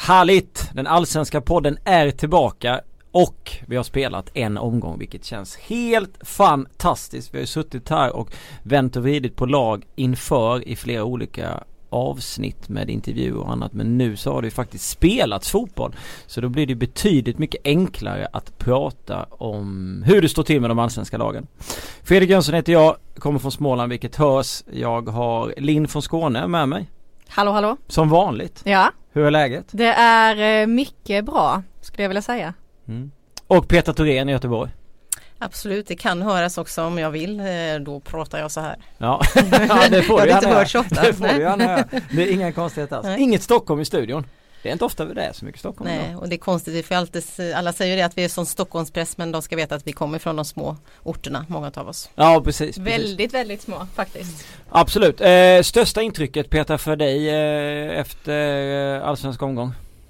Härligt! Den allsvenska podden är tillbaka och vi har spelat en omgång, vilket känns helt fantastiskt. Vi har ju suttit här och vänt och vridit på lag inför i flera olika avsnitt med intervjuer och annat, men nu så har det ju faktiskt spelats fotboll, så då blir det betydligt mycket enklare att prata om hur det står till med de allsvenska lagen. Fredrik Jönsson heter jag, kommer från Småland, vilket hörs. Jag har Linn från Skåne med mig. Hallå, hallå. Som vanligt. Ja. Hur är läget? Det är mycket bra, skulle jag vilja säga. Och Peter Thorén i Göteborg. Absolut, det kan höras också om jag vill. Då pratar jag så här. Ja, det får du inte hört så ofta. Det får du gärna. Det är inga konstigheter alls. Inget Stockholm i studion. Det är inte ofta det är så mycket Stockholm. Nej, idag. och det är konstigt för alla säger det att vi är som Stockholmspress, men de ska veta att vi kommer från de små orterna, många av oss. Ja, precis. Väldigt, väldigt små faktiskt. Absolut. Största intrycket, Peter, för dig efter allsvenska omgång?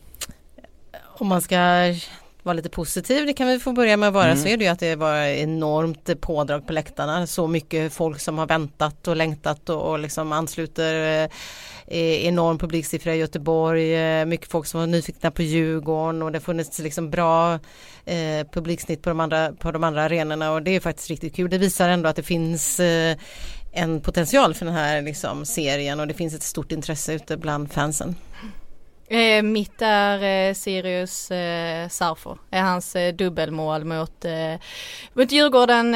Om man ska vara lite positiv, det kan vi få börja med att vara, så är det ju att det var enormt pådrag på läktarna. Så mycket folk som har väntat och längtat och liksom ansluter. Enorm publiksiffra i Göteborg, mycket folk som var nyfikna på Djurgården, och det har funnits liksom bra publiksnitt på de andra arenorna, och det är faktiskt riktigt kul. Det visar ändå att det finns en potential för den här liksom serien, och det finns ett stort intresse ute bland fansen. Mitt är Sirius Sarfo. Hans dubbelmål mot Djurgården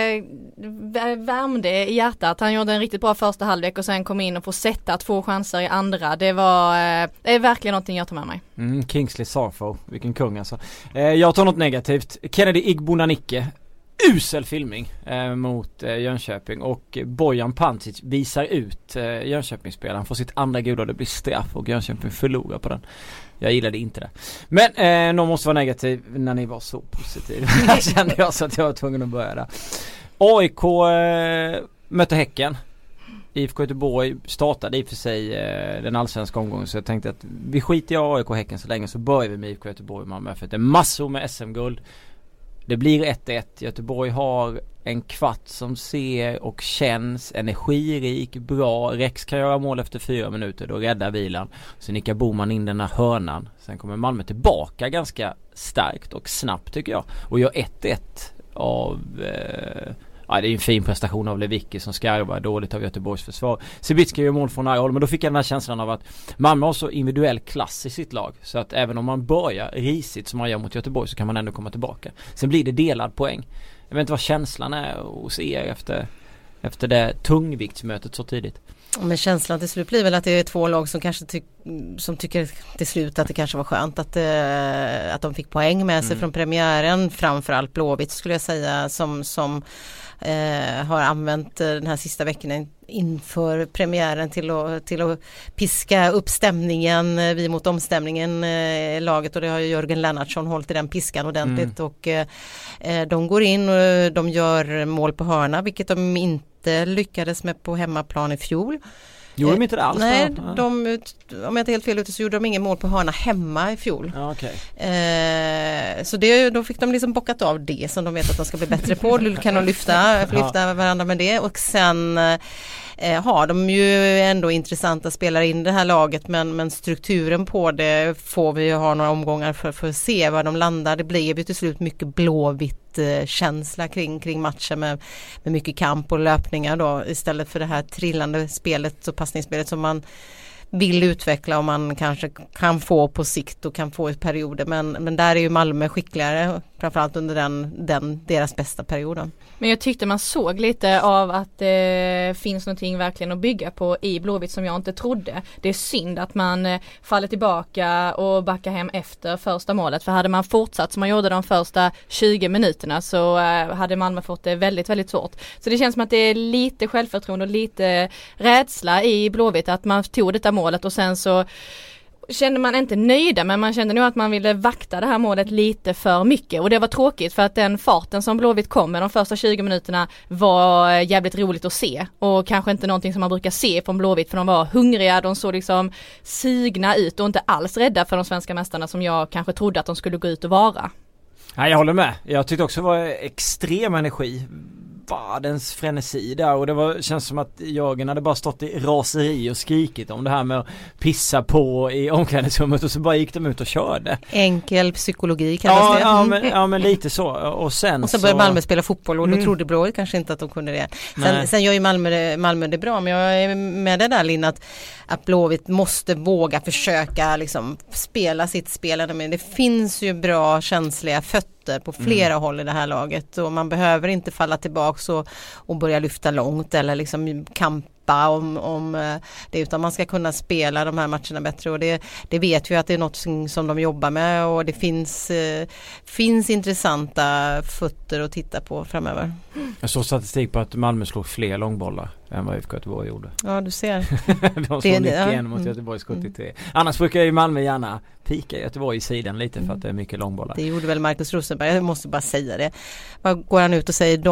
värmde i hjärtat. Han gjorde en riktigt bra första halvlek och sen kom in och få sätta 2 chanser i andra. Det är verkligen någonting jag tar med mig. Kingsley Sarfo, vilken kung alltså. Jag tar något negativt. Kennedy Igbonanike. Usel filmning mot Jönköping, och Bojan Pancic visar ut Jönköpingsspelaren, får sitt andra gula, det blir straff och Jönköping förlorar på den. Jag gillade inte det. Men någon måste vara negativ när ni var så positiv. Här kände jag så att jag var tvungen att börja där. AIK mötte Häcken. IFK Göteborg startade i och för sig den allsvenska omgången, så jag tänkte att vi skiter i AIK och Häcken så länge, så börjar vi med IFK Göteborg och Malmö, för det är massor med SM-guld. Det blir 1-1. Göteborg har en kvart som ser och känns energirik, bra. Rex kan göra mål efter 4 minuter, då räddar vilan. Så nickar Boman in den här hörnan. Sen kommer Malmö tillbaka ganska starkt och snabbt, tycker jag, och gör 1-1 av... det är en fin prestation av Lewicki som skarvar dåligt av Göteborgs försvar. Sibicki gör mål från nära håll, men då fick jag den här känslan av att Malmö har så individuell klass i sitt lag, så att även om man börjar risigt som man gör mot Göteborg, så kan man ändå komma tillbaka. Sen blir det delad poäng. Jag vet inte vad känslan är hos er efter det tungviktsmötet så tidigt. Men känslan till slut blir väl att det är 2 lag som kanske som tycker till slut att det kanske var skönt att de fick poäng med sig från premiären, framförallt Blåvitt skulle jag säga, som har använt den här sista veckan inför premiären till att piska upp stämningen, vi mot omstämningen laget, och det har ju Jörgen Lennartsson hållit i den piskan ordentligt, och de går in och de gör mål på hörna, vilket de inte lyckades med på hemmaplan i fjol. Gjorde de inte det alls? Nej, om jag inte helt fel ute så gjorde de ingen mål på hörna hemma i fjol. Ja, okay. Så då fick de liksom bockat av det som de vet att de ska bli bättre på. Kan de lyfta varandra med det. Och sen har de ju ändå intressanta spelare in det här laget, men strukturen på det får vi ju ha några omgångar för att se var de landar. Det blev ju till slut mycket Blåvitt känsla kring matchen med mycket kamp och löpningar då, istället för det här trillande spelet och passningsspelet som man vill utveckla och man kanske kan få på sikt och kan få i perioder, men där är ju Malmö skickligare, framförallt under deras bästa perioden. Men jag tyckte man såg lite av att det finns någonting verkligen att bygga på i Blåvitt som jag inte trodde. Det är synd att man faller tillbaka och backar hem efter första målet, för hade man fortsatt som man gjorde de första 20 minuterna så hade Malmö fått det väldigt, väldigt svårt. Så det känns som att det är lite självförtroende och lite rädsla i Blåvitt att man tog detta målet, och sen så kände man inte nöjda, men man kände nog att man ville vakta det här målet lite för mycket, och det var tråkigt för att den farten som Blåvitt kom med de första 20 minuterna var jävligt roligt att se, och kanske inte någonting som man brukar se från Blåvitt, för de var hungriga, de såg liksom sugna ut och inte alls rädda för de svenska mästarna som jag kanske trodde att de skulle gå ut och vara. Nej, jag håller med. Jag tyckte också det var extrem energi. världens frenesi där, och det känns som att Jörgen hade bara stått i raseri och skrikit om det här med att pissa på i omklädningsrummet, och så bara gick de ut och körde. Enkel psykologi kallas det. Ja, men lite så. Och så började Malmö spela fotboll, och då trodde Blåvitt kanske inte att de kunde det. Sen gör ju Malmö det bra, men jag är med det där, Linn, att Blåvitt måste våga försöka liksom spela sitt spel. Men det finns ju bra känsliga fötter på flera håll i det här laget, och man behöver inte falla tillbaka och börja lyfta långt eller liksom kampa om det, utan man ska kunna spela de här matcherna bättre, och det vet vi att det är något som de jobbar med, och det finns intressanta fötter att titta på framöver. Jag såg statistik på att Malmö slog fler långbollar än vad IFK Göteborg gjorde. Ja, du ser. De slog 91 mot Göteborgs 73. Annars brukar ju Malmö gärna pika Göteborg i sidan lite för att det är mycket långbollar. Det gjorde väl Marcus Rosenberg, jag måste bara säga det. Vad går han ut och säger?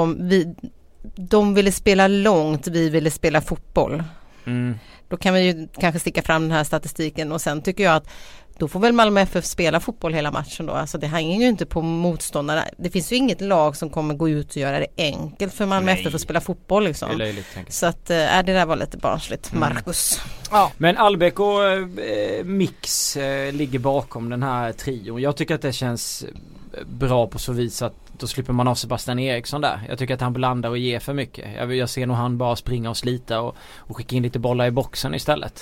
De ville spela långt, vi ville spela fotboll. Då kan vi ju kanske sticka fram den här statistiken, och sen tycker jag att då får väl Malmö FF spela fotboll hela matchen då. Alltså det hänger ju inte på motståndarna. Det finns ju inget lag som kommer gå ut och göra det enkelt för Malmö FF att spela fotboll liksom. Det är löjligt, så att det där var lite barnsligt, Marcus. Ja. Men Albeck och Mix ligger bakom den här trion. Jag tycker att det känns bra på så vis att då slipper man av Sebastian Eriksson där. Jag tycker att han blandar och ger för mycket. Jag ser nog han bara springa och slita och skicka in lite bollar i boxen istället.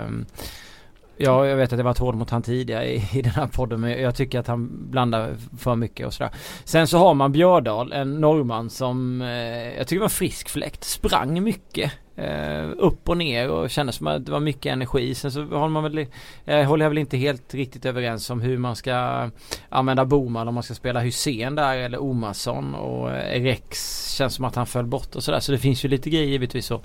Ja, jag vet att det var ett hård mot han tidigare i den här podden, men jag tycker att han blandar för mycket och sådär. Sen så har man Björdal, en norrman som jag tycker var frisk fläkt, sprang mycket upp och ner och kändes som att det var mycket energi. Sen så håller jag väl inte helt riktigt överens om hur man ska använda Boman, om man ska spela Hussein där eller Omarsson, och Rex känns som att han föll bort och sådär, så det finns ju lite grejer givetvis så.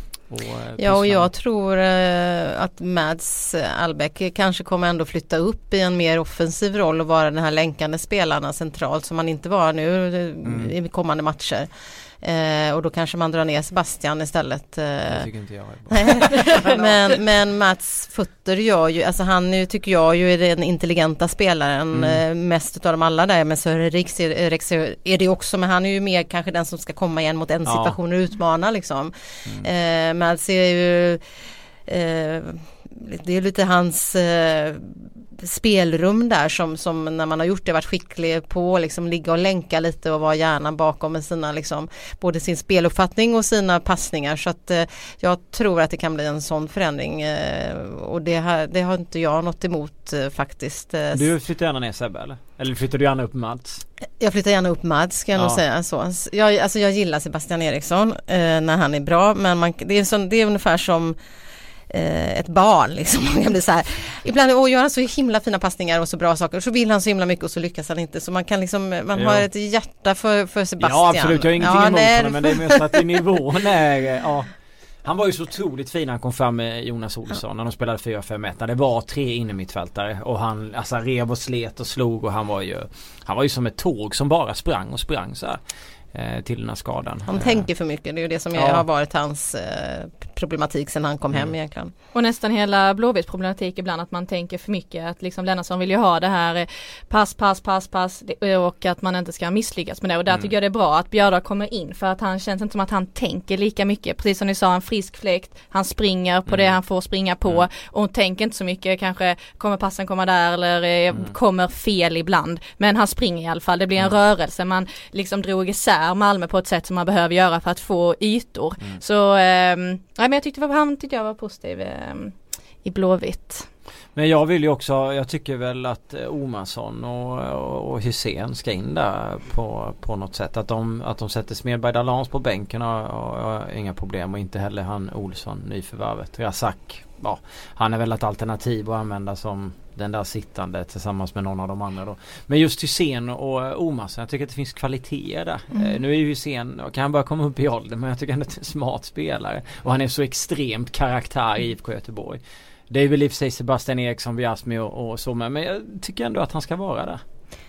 Och jag tror att Mads Albeck kanske kommer ändå flytta upp i en mer offensiv roll och vara den här länkande spelarna centralt som man inte var nu i kommande matcher. Och då kanske man drar ner Sebastian istället. Det tycker inte jag. men Mats Futter gör ju, alltså han tycker jag ju är den intelligenta spelaren mest av dem alla där, men så Rex är det också, men han är ju mer kanske den som ska komma igen mot en situation och utmana liksom. Mats är ju det är lite hans spelrum där som när man har gjort det, varit skicklig på liksom ligga och länka lite och vara gärna bakom med sina liksom både sin speluppfattning och sina passningar, så att jag tror att det kan bli en sån förändring och det har inte jag något emot faktiskt. Du flyttar gärna ner Sebbe eller flyttar du gärna upp Mads? Jag flyttar gärna upp Mads, ska jag nog säga så. Jag gillar Sebastian Eriksson när han är bra, men det är ungefär som ett barn liksom. Jag blir så här, ibland gör han så himla fina passningar och så bra saker, och så vill han så himla mycket och så lyckas han inte, så man kan liksom, man har ett hjärta för Sebastian. Ja absolut, jag har ingenting emot honom, men det är mest att i nivån är han var ju så otroligt fin när han kom fram med Jonas Olsson när de spelade 4-5-1, när det var 3 innermittfältare och han alltså rev och slet och slog, och han var ju som ett tåg som bara sprang så här till den här skadan. Han tänker för mycket, det är ju det som har varit hans problematik sen han kom hem egentligen. Och nästan hela Blåvitts problematik ibland att man tänker för mycket, att liksom Lennartsson vill ju ha det här pass och att man inte ska misslyckas med det, och där tycker jag det är bra att Björdal kommer in, för att han känns inte som att han tänker lika mycket, precis som ni sa, en frisk fläkt, han springer på det han får springa på och tänker inte så mycket, kanske kommer passen komma där eller kommer fel ibland, men han springer i alla fall, det blir en rörelse, man liksom drog isär Malmö på ett sätt som man behöver göra för att få ytor. Så men jag tyckte jag var positiv i Blåvitt. Men jag tycker väl att Omarsson och Hussein ska in där på något sätt, att de sätter Smedberg Dalans på bänken och inga problem, och inte heller han Olsson, nyförvärvet. Razak, han är väl ett alternativ att använda som den där sittande tillsammans med någon av de andra då. Men just Hussein och Omarsson, jag tycker att det finns kvaliteter där. Nu är ju Hussein, kan han börja komma upp i ålder, men jag tycker att det är en smart spelare. Och han är så extremt karaktär i IFK Göteborg. Det är väl i och för sig Sebastian Eriksson, Viasmi och så, men jag tycker ändå att han ska vara där.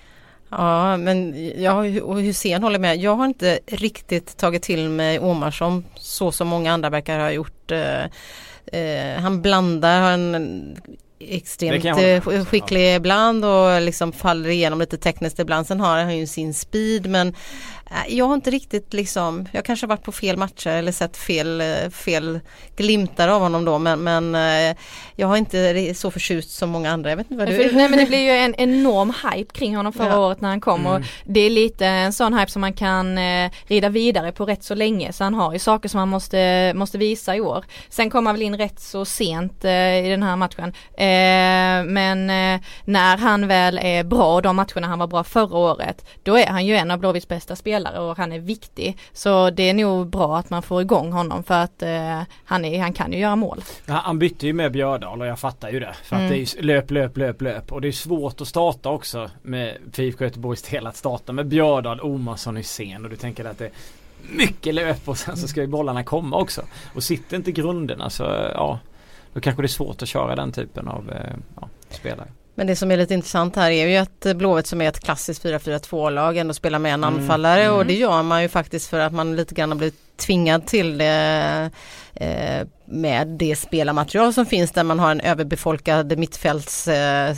Ja, men jag och Hussein håller med. Jag har inte riktigt tagit till mig Omarsson så som många andra verkar ha gjort. Han blandar, extremt skicklig ibland och liksom faller igenom lite tekniskt ibland. Sen har han ju sin speed, men jag har inte riktigt liksom, jag kanske har varit på fel matcher eller sett fel glimtar av honom då, men jag har inte så förtjust som många andra. Jag vet inte vad du... Nej, men det blir ju en enorm hype kring honom förra året när han kom och det är lite en sån hype som man kan rida vidare på rätt så länge, så han har ju saker som han måste visa i år. Sen kom han väl in rätt så sent i den här matchen, men när han väl är bra, de matcherna han var bra förra året, då är han ju en av Blåvitts bästa spelare och han är viktig, så det är nog bra att man får igång honom för att han kan ju göra mål. Ja, han bytte ju med Björdal och jag fattar ju det, för att det är ju löp och det är svårt att starta också med IFK Göteborgs del, att starta med Björdal, Omarsson, Hysén, och du tänker att det är mycket löp och sen så ska ju bollarna komma också, och sitter inte grunderna så då kanske det är svårt att köra den typen av spelare. Men det som är lite intressant här är ju att Blåvitt, som är ett klassiskt 4-4-2-lag, ändå spelar med en anfallare och det gör man ju faktiskt för att man lite grann har blivit tvingad till det med det spelarmaterial som finns, där man har en överbefolkad mittfälts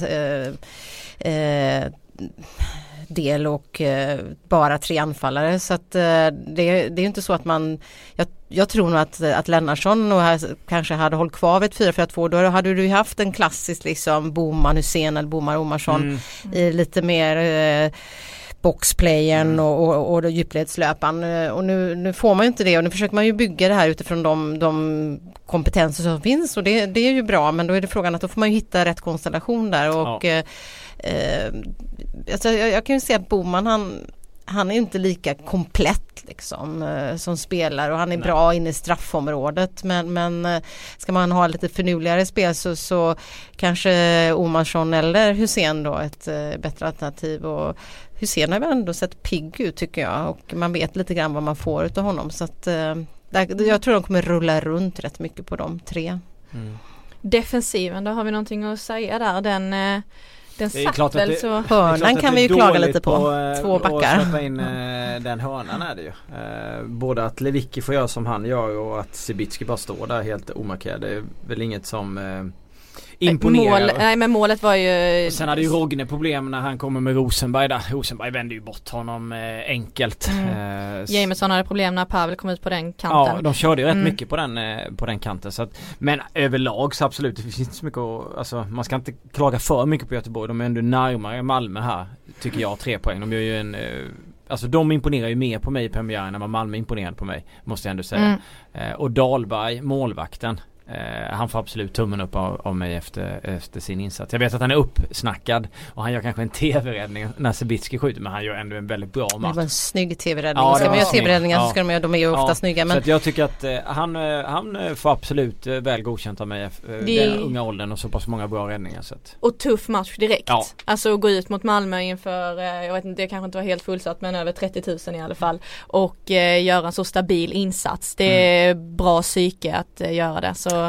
del och bara 3 anfallare, så att det är ju inte så att man, jag tror nog att Lennartsson och kanske hade hållit kvar vid 4-4-2, då hade du ju haft en klassisk liksom Boman Hysén eller Bomar Omarsson i lite mer boxplayern och djupledslöpan, och nu får man ju inte det, och nu försöker man ju bygga det här utifrån de kompetenser som finns, och det är ju bra, men då är det frågan att då får man ju hitta rätt konstellation där, och alltså jag kan ju säga att Boman han är inte lika komplett liksom som spelar, och han är bra inne i straffområdet, men ska man ha lite förnuligare spel så kanske Omarsson eller Hysén då ett bättre alternativ, och Hysén har väl ändå sett pigg ut tycker jag, och man vet lite grann vad man får utav honom, så att jag tror de kommer rulla runt rätt mycket på de 3. Defensiven, då har vi någonting att säga där, den satt väl så... Hörnan kan vi ju klaga lite på. 2 backar. Att släppa in den hörnan är det ju. Både att Lewicki får göra som han gör och att Sibicki bara står där helt omarkerad. Det är väl inget som imponerar. Men målet var ju... Sen hade ju Rogne problem när han kommer med Rosenberg där. Rosenberg vände ju bort honom enkelt. Jameson hade problem när Pavel kom ut på den kanten. Ja, de körde ju rätt mycket på den kanten. Så att, men överlag så absolut, det finns inte så mycket alltså, man ska inte klaga för mycket på Göteborg. De är ändå närmare Malmö här, tycker jag, 3 poäng. De gör ju en... Alltså de imponerar ju mer på mig i premiären än vad Malmö imponerade på mig, måste jag ändå säga. Och Dahlberg, målvakten, han får absolut tummen upp av mig efter sin insats. Jag vet att han är uppsnackad och han gör kanske en tv-räddning när Sibicki skjuter, men han gör ändå en väldigt bra match. Det var en snygg tv-räddning. Ska man göra tv-räddningar så ska de är ju ofta snygga. Men... Så att jag tycker att han får absolut väl godkänt av mig den unga åldern och så pass många bra räddningar. Så att... Och tuff match direkt. Ja. Alltså gå ut mot Malmö inför, jag vet inte, det kanske inte var helt fullsatt, men över 30 000 i alla fall. Och göra en så stabil insats. Det är bra psyke att göra det. Så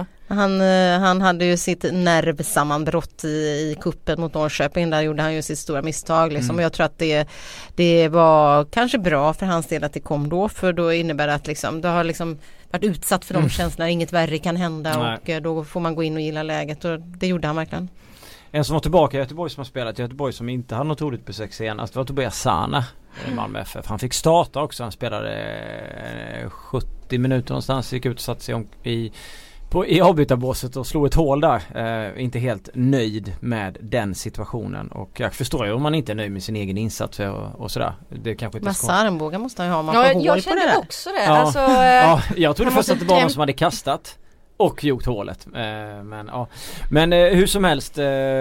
Han hade ju sitt nervsammanbrott i kuppen mot Norrköping. Där gjorde han ju sitt stora misstag liksom. Och jag tror att det var kanske bra för hans del att det kom då, för då innebär det att liksom, det har liksom varit utsatt för de känslorna, inget värre kan hända. Nej. Och då får man gå in och gilla läget, och det gjorde han verkligen. En som var tillbaka i Göteborg, som har spelat i Göteborg, som inte hade något roligt besök senast, var Tobias Sana i Malmö FF. Han fick starta också, han spelade 70 minuter någonstans, gick ut och satte sig i avbytarbåset och slog ett hål där. Inte helt nöjd med den situationen, och jag förstår ju om man inte är nöjd med sin egen insats och sådär. Det kanske inte ska... Armbågar måste han ha, man får hål på det. Jag kände också det. Ja. Alltså, jag trodde först att det var någon som hade kastat och gjort hålet. Men hur som helst,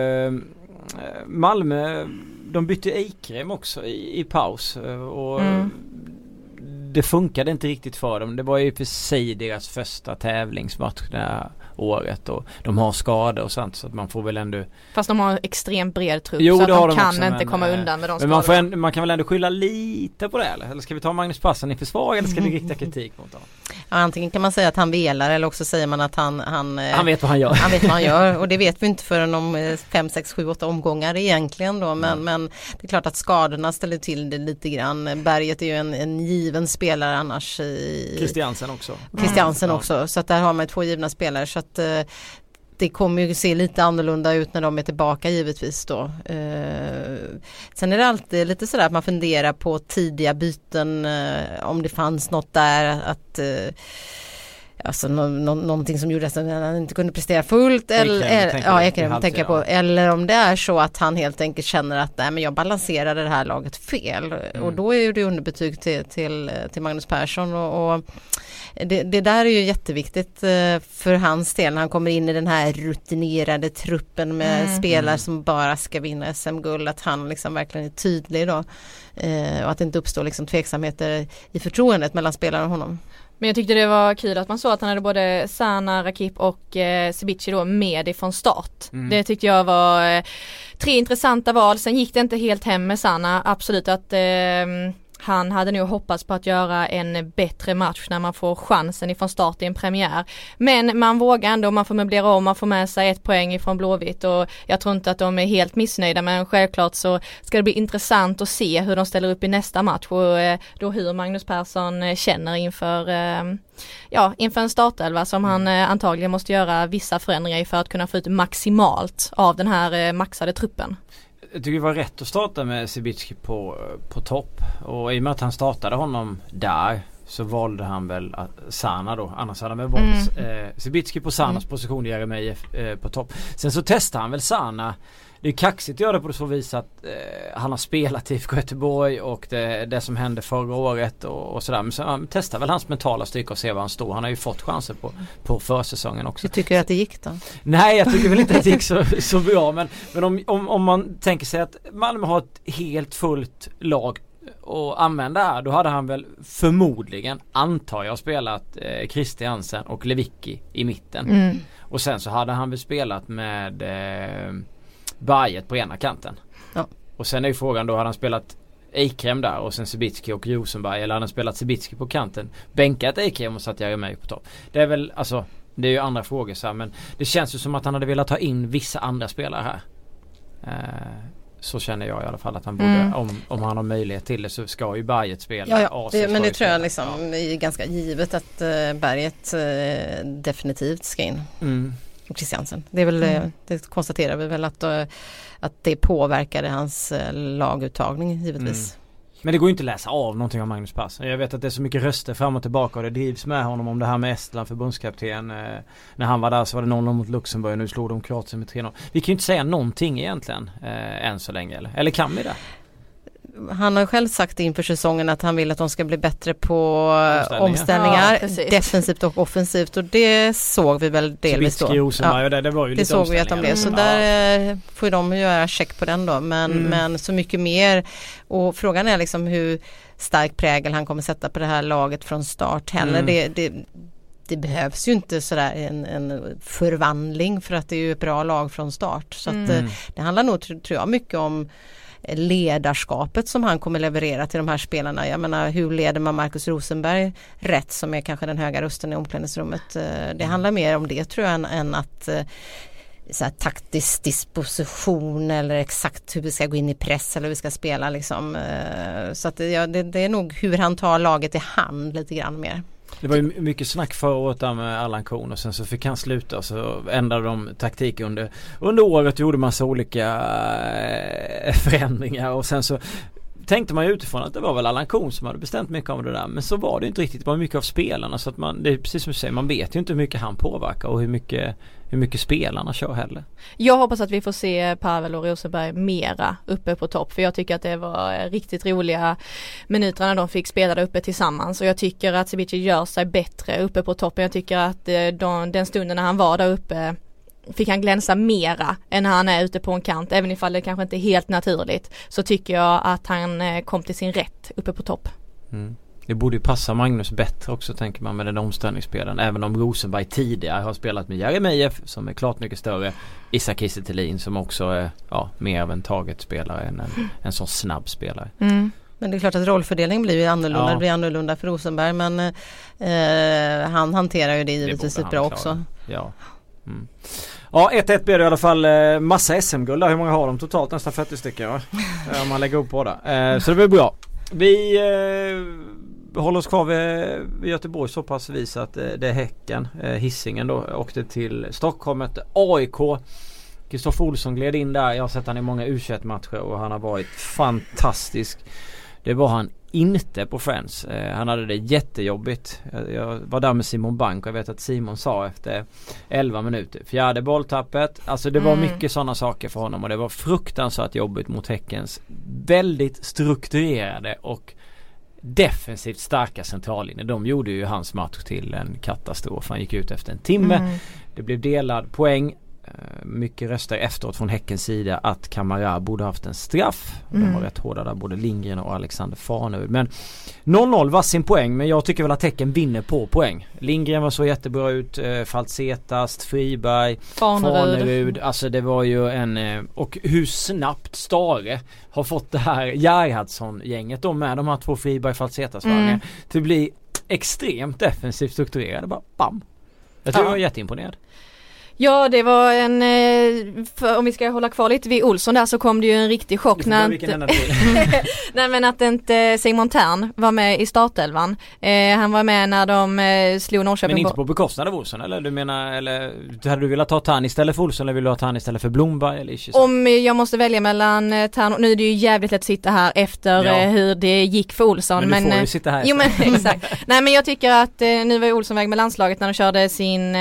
Malmö, de bytte Eikrem också i paus, och det funkade inte riktigt för dem. Det var ju för sig deras första tävlingsmatch det här året, och de har skador och sånt, så att man får väl ändå... Fast de har extremt bred trupp, så att de kan också, inte komma undan med de skadorna. Men man kan väl ändå skylla lite på det, eller ska vi ta Magnus Passan i försvar, eller ska vi rikta kritik mot honom? Ja, antingen kan man säga att han velar, eller också säger man att han vet vad han gör. Han vet vad han gör, och det vet vi inte förrän om 5, 6, 7, 8 omgångar egentligen då, men det är klart att skadorna ställer till det lite grann. Berget är ju en given spelare annars. Christiansen också. Christiansen också, så att där har man 2 givna spelare, så att det kommer ju se lite annorlunda ut när de är tillbaka givetvis då. Sen är det alltid lite sådär att man funderar på tidiga byten, om det fanns något där att alltså någonting som gjorde att han inte kunde prestera fullt Ekrem tänker jag på. Eller om det är så att han helt enkelt känner att nej, men jag balanserade det här laget fel. Och då är det underbetyg till Magnus Persson och det där är ju jätteviktigt för hans del när han kommer in i den här rutinerade truppen med spelare som bara ska vinna SM-guld, att han liksom verkligen är tydlig då och att det inte uppstår liksom tveksamheter i förtroendet mellan spelarna och honom. Men jag tyckte det var kul att man såg att han hade både Sana, Rakip och Cebici då med ifrån start. Det tyckte jag var 3 intressanta val. Sen gick det inte helt hem med Sana. Absolut att han hade nog hoppats på att göra en bättre match när man får chansen ifrån start i en premiär. Men man vågar ändå, man får möblera om, man får med sig 1 poäng ifrån Blåvitt och jag tror inte att de är helt missnöjda, men självklart så ska det bli intressant att se hur de ställer upp i nästa match och då hur Magnus Persson känner inför en startelva som han antagligen måste göra vissa förändringar i för att kunna få ut maximalt av den här maxade truppen. Jag tycker det var rätt att starta med Cebici på topp, och i och med att han startade honom där så valde han väl Sana då, annars hade han väl valt Cebici på Sanas position, Jeremejeff på topp. Sen så testade han väl Sana. Det är kaxigt att göra det på så vis att han har spelat i IFK Göteborg och det som hände förra året och sådär. Men så han testar väl hans mentala styrka och ser var han står. Han har ju fått chanser på försäsongen också. Du tycker att det gick då? Nej, jag tycker väl inte att det gick så bra. Men om man tänker sig att Malmö har ett helt fullt lag och använda här, då hade han väl förmodligen, antar jag, spelat Christiansen och Lewicki i mitten. Och sen så hade han väl spelat med Bajet på ena kanten. Ja. Och sen är ju frågan då, hade han spelat Ekrem där och sen Cebici och Rosenberg, eller hade han spelat Cebici på kanten, bänkat Ekrem och satt Jeremejeff på topp? Det är väl, alltså, det är ju andra frågor så här, men det känns ju som att han hade velat ta in vissa andra spelare här. Så känner jag i alla fall att han borde, om han har möjlighet till det, så ska ju Berget spela. Men det tror jag liksom är ganska givet att Berget definitivt ska in. Christiansen. Det är väl, det konstaterar vi väl att det påverkade hans laguttagning givetvis. Men det går ju inte att läsa av någonting om Magnus Persson. Jag vet att det är så mycket röster fram och tillbaka och det drivs med honom om det här med Estland, förbundskapten. När han var där så var det 0-0 mot Luxemburg, nu slog de Kroatien med 3-0. Vi kan ju inte säga någonting egentligen än så länge, eller kan vi det? Han har själv sagt inför säsongen att han vill att de ska bli bättre på omställningar, defensivt och offensivt, och det såg vi väl delvis då. Det var ju lite såg vi att de blev. Så där får de göra check på den då, men så mycket mer, och frågan är liksom hur stark prägel han kommer sätta på det här laget från start heller. Det behövs ju inte sådär en förvandling, för att det är ju ett bra lag från start, så att det handlar nog, tror jag, mycket om ledarskapet som han kommer leverera till de här spelarna. Jag menar, hur leder man Marcus Rosenberg rätt, som är kanske den höga rösten i omklädningsrummet? Det handlar mer om det, tror jag, än att så här, taktisk disposition eller exakt hur vi ska gå in i press eller hur vi ska spela liksom. Så att det är nog hur han tar laget i hand lite grann mer. Det var ju mycket snack förra året där med Allan Kohn, och sen så fick han sluta och så ändrade de taktik under året, gjorde massa olika förändringar, och sen så tänkte man ju utifrån att det var väl Allan Kohn som hade bestämt mycket om det där, men så var det inte riktigt. Det var mycket av spelarna, så att det är precis som du säger, man vet ju inte hur mycket han påverkar och hur mycket spelarna kör heller. Jag hoppas att vi får se Pavel och Rosenberg mera uppe på topp, för jag tycker att det var riktigt roliga minuter när de fick spela där uppe tillsammans, och jag tycker att Cebici gör sig bättre uppe på toppen. Jag tycker att den stunden när han var där uppe fick han glänsa mera än när han är ute på en kant, även ifall det kanske inte är helt naturligt, så tycker jag att han kom till sin rätt uppe på topp. Det borde ju passa Magnus bättre också, tänker man, med den omställningsspelaren, även om Rosenberg tidigare har spelat med Jeremejeff som är klart mycket större, Isak Kiese Thelin som också är mer av en targetspelare än en sån snabb spelare. Men det är klart att rollfördelningen blir ju annorlunda. Ja. Det blir annorlunda för Rosenberg, men han hanterar ju det givetvis bra också. Ja. Ja, 1-1 blir det i alla fall. Massa SM-guld. Hur många har de totalt? Nästan 40 stycken, va? Om man lägger upp på det. Så det blir bra. Vi håller oss kvar vid Göteborg så pass vis att det är Häcken. Hisingen då åkte till Stockholm, ett AIK. Kristoffer Olsson gled in där. Jag har sett han i många U21-matcher och han har varit fantastisk. Det var han inte på Friends. Han hade det jättejobbigt. Jag var där med Simon Bank och jag vet att Simon sa efter 11 minuter. 4:e bolltappet. Alltså det var mycket sådana saker för honom och det var fruktansvärt jobbigt mot Häckens väldigt strukturerade och defensivt starka centrallinjer. De gjorde ju hans match till en katastrof. Han gick ut efter en timme. Det blev delad poäng. Mycket röster efteråt från Häckens sida att Kamara borde haft en straff. De var rätt hårda där, både Lindgren och Alexander Farnerud. Men 0-0 var sin poäng, men jag tycker väl att Häcken vinner på poäng. Lindgren var så jättebra ut, Falsetast, Friberg, Farnerud. Alltså det var ju och hur snabbt Stare har fått det här Gerhardsson-gänget då med de här 2 Friberg, Falsetast till att bli extremt defensivt strukturerade. Bara bam! Jag tror jag var jätteimponerad. Ja, det var om vi ska hålla kvar lite vid Olsson där så kom det ju en riktig chock nej men att inte Simon Tern var med i startelvan. Han var med när de slog Norrköping. Men inte på bekostnad av Olsson eller? Du menar, eller hade du velat ta Tern istället för Olsson eller vill du ha Tern istället för Blomberg eller Ishizaki? Om jag måste välja mellan Tern och nu är det ju jävligt lätt att sitta här efter hur det gick för Olsson. Men du får ju sitta här. Jo men exakt. Nej men jag tycker att nu var Olsson väg med landslaget när de körde sin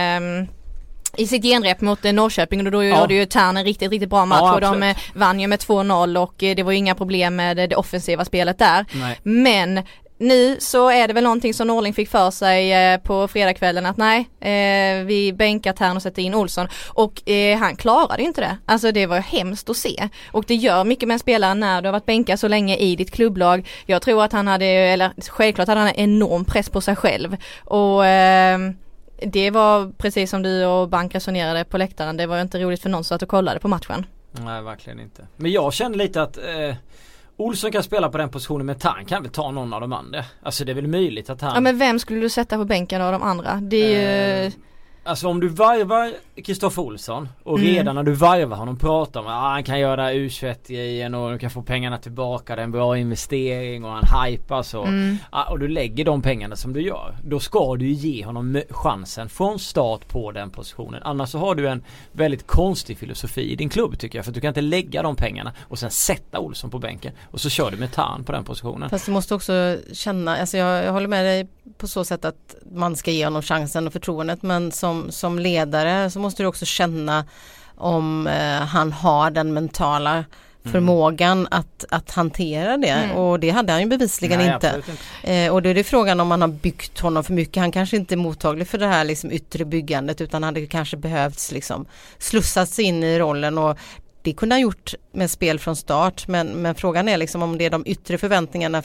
i sitt genrep mot Norrköping och då gjorde ju Tern en riktigt bra match och de vann ju med 2-0 och det var ju inga problem med det offensiva spelet där. Nej. Men nu så är det väl någonting som Norling fick för sig på fredagskvällen att vi bänkar Tern och sätter in Olsson och han klarade ju inte det. Alltså det var hemskt att se och det gör mycket med en spelare när du har varit bänkad så länge i ditt klubblag. Jag tror att självklart hade han en enorm press på sig själv och det var precis som du och Bank resonerade på läktaren. Det var ju inte roligt för någon så att du kollade på matchen. Nej, verkligen inte. Men jag känner lite att Olsson kan spela på den positionen men Tern kan väl ta någon av de andra. Alltså det är väl möjligt att han... Ja, men vem skulle du sätta på bänken av de andra? Det är ju... Alltså om du varvar Kristoffer Olsson och redan när du varvar honom pratar om att han kan göra U21-grejen och du kan få pengarna tillbaka, det är en bra investering och han hypar så och du lägger de pengarna som du gör, då ska du ge honom chansen från start på den positionen. Annars så har du en väldigt konstig filosofi i din klubb tycker jag, för du kan inte lägga de pengarna och sen sätta Olsson på bänken och så kör du med Tern på den positionen. Fast du måste också känna, alltså jag håller med dig på så sätt att man ska ge honom chansen och förtroendet, men som ledare så måste du också känna om han har den mentala förmågan att hantera det och det hade han ju bevisligen inte. Och då är det frågan om man har byggt honom för mycket. Han kanske inte är mottaglig för det här liksom yttre byggandet utan hade kanske behövts liksom slussas in i rollen och det kunde han gjort med spel från start men frågan är liksom om det är de yttre förväntningarna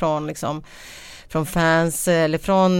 från fans eller från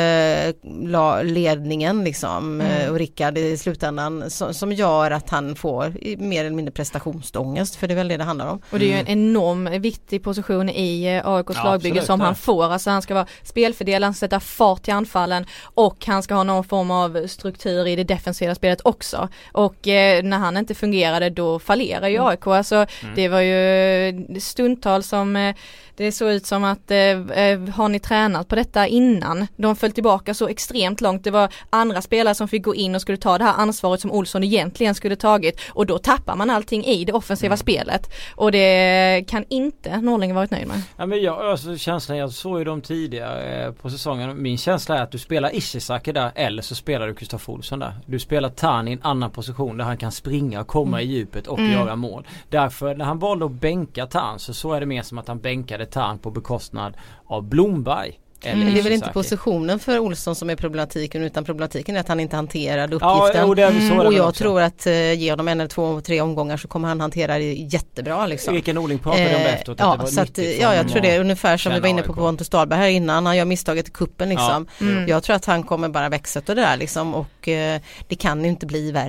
ledningen liksom, och Rickard i slutändan som gör att han får mer eller mindre prestationsångest, för det är väl det handlar om. Och det är ju en enorm viktig position i AIKs lagbygge som han får. Alltså han ska vara spelfördelare, sätta fart till anfallen och han ska ha någon form av struktur i det defensiva spelet också. Och när han inte fungerade då fallerar ju AIK. Alltså det var ju stundtals som det såg ut som att har ni tränat på detta innan? De föll tillbaka så extremt långt. Det var andra spelare som fick gå in och skulle ta det här ansvaret som Olsson egentligen skulle tagit. Och då tappar man allting i det offensiva spelet. Och det kan inte Norling varit nöjd med. Ja, men jag såg ju dem tidigare på säsongen. Min känsla är att du spelar Ishizaki där eller så spelar du Kristoffer Olsson där. Du spelar Tern i en annan position där han kan springa och komma i djupet och göra mål. Därför när han valde att bänka Tern så är det mer som att han bänkade Tern på bekostnad av Blomberg. Det är väl inte positionen för Olsson som är problematiken, utan problematiken är att han inte hanterade uppgiften. Och jag tror att ge honom 1 eller 2 3 omgångar så kommer han hantera det jättebra. Liksom. Vilken Norling pratade om det efteråt. Ja, så att, jag tror det är ungefär som vi var inne på Pontus Dahlberg här innan. Han gör misstaget i kuppen liksom. Jag tror att han kommer bara växa till det där liksom, och det kan ju inte bli värre.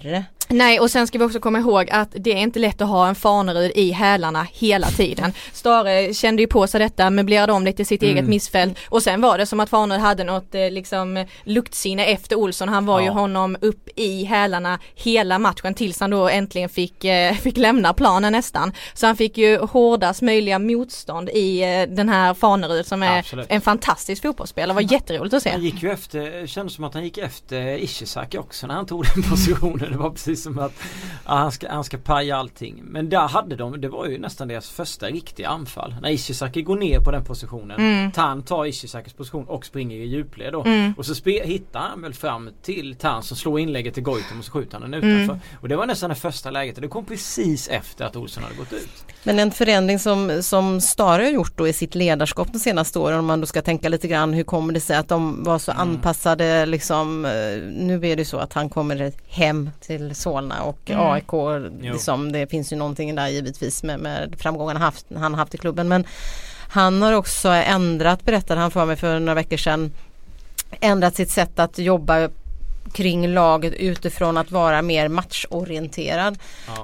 Nej, och sen ska vi också komma ihåg att det är inte lätt att ha en Farnerud i hälarna hela tiden. Stare kände ju på sig detta, möblerade om lite sitt eget missfält, och sen var det som att Farnerud hade något liksom luktsinne efter Olsson. Han var ju honom upp i hälarna hela matchen tills han då äntligen fick lämna planen nästan. Så han fick ju hårdast möjliga motstånd i den här Farnerud som är en fantastisk fotbollsspelare. Det var jätteroligt att se. Han gick ju efter, kändes som att han gick efter Ishizaki också när han tog den positionen. Det var precis som att han ska paja allting. Men där hade det var ju nästan deras första riktiga anfall. När Ishizaki går ner på den positionen. Tan tar Ishizakis position och springer i djupled då. Och så hittar han väl fram till Tan som slår inlägget till Goitom och så skjuter han den utanför. Och det var nästan det första läget. Det kom precis efter att Olsson hade gått ut. Men en förändring som Stare har gjort då i sitt ledarskap de senaste åren, om man då ska tänka lite grann, hur kommer det sig att de var så anpassade liksom, nu är det så att han kommer hem till Solna och AIK, liksom, det finns ju någonting där givetvis med framgångarna han haft i klubben, men han har också ändrat, berättade han för mig för några veckor sedan, ändrat sitt sätt att jobba kring laget utifrån att vara mer matchorienterad.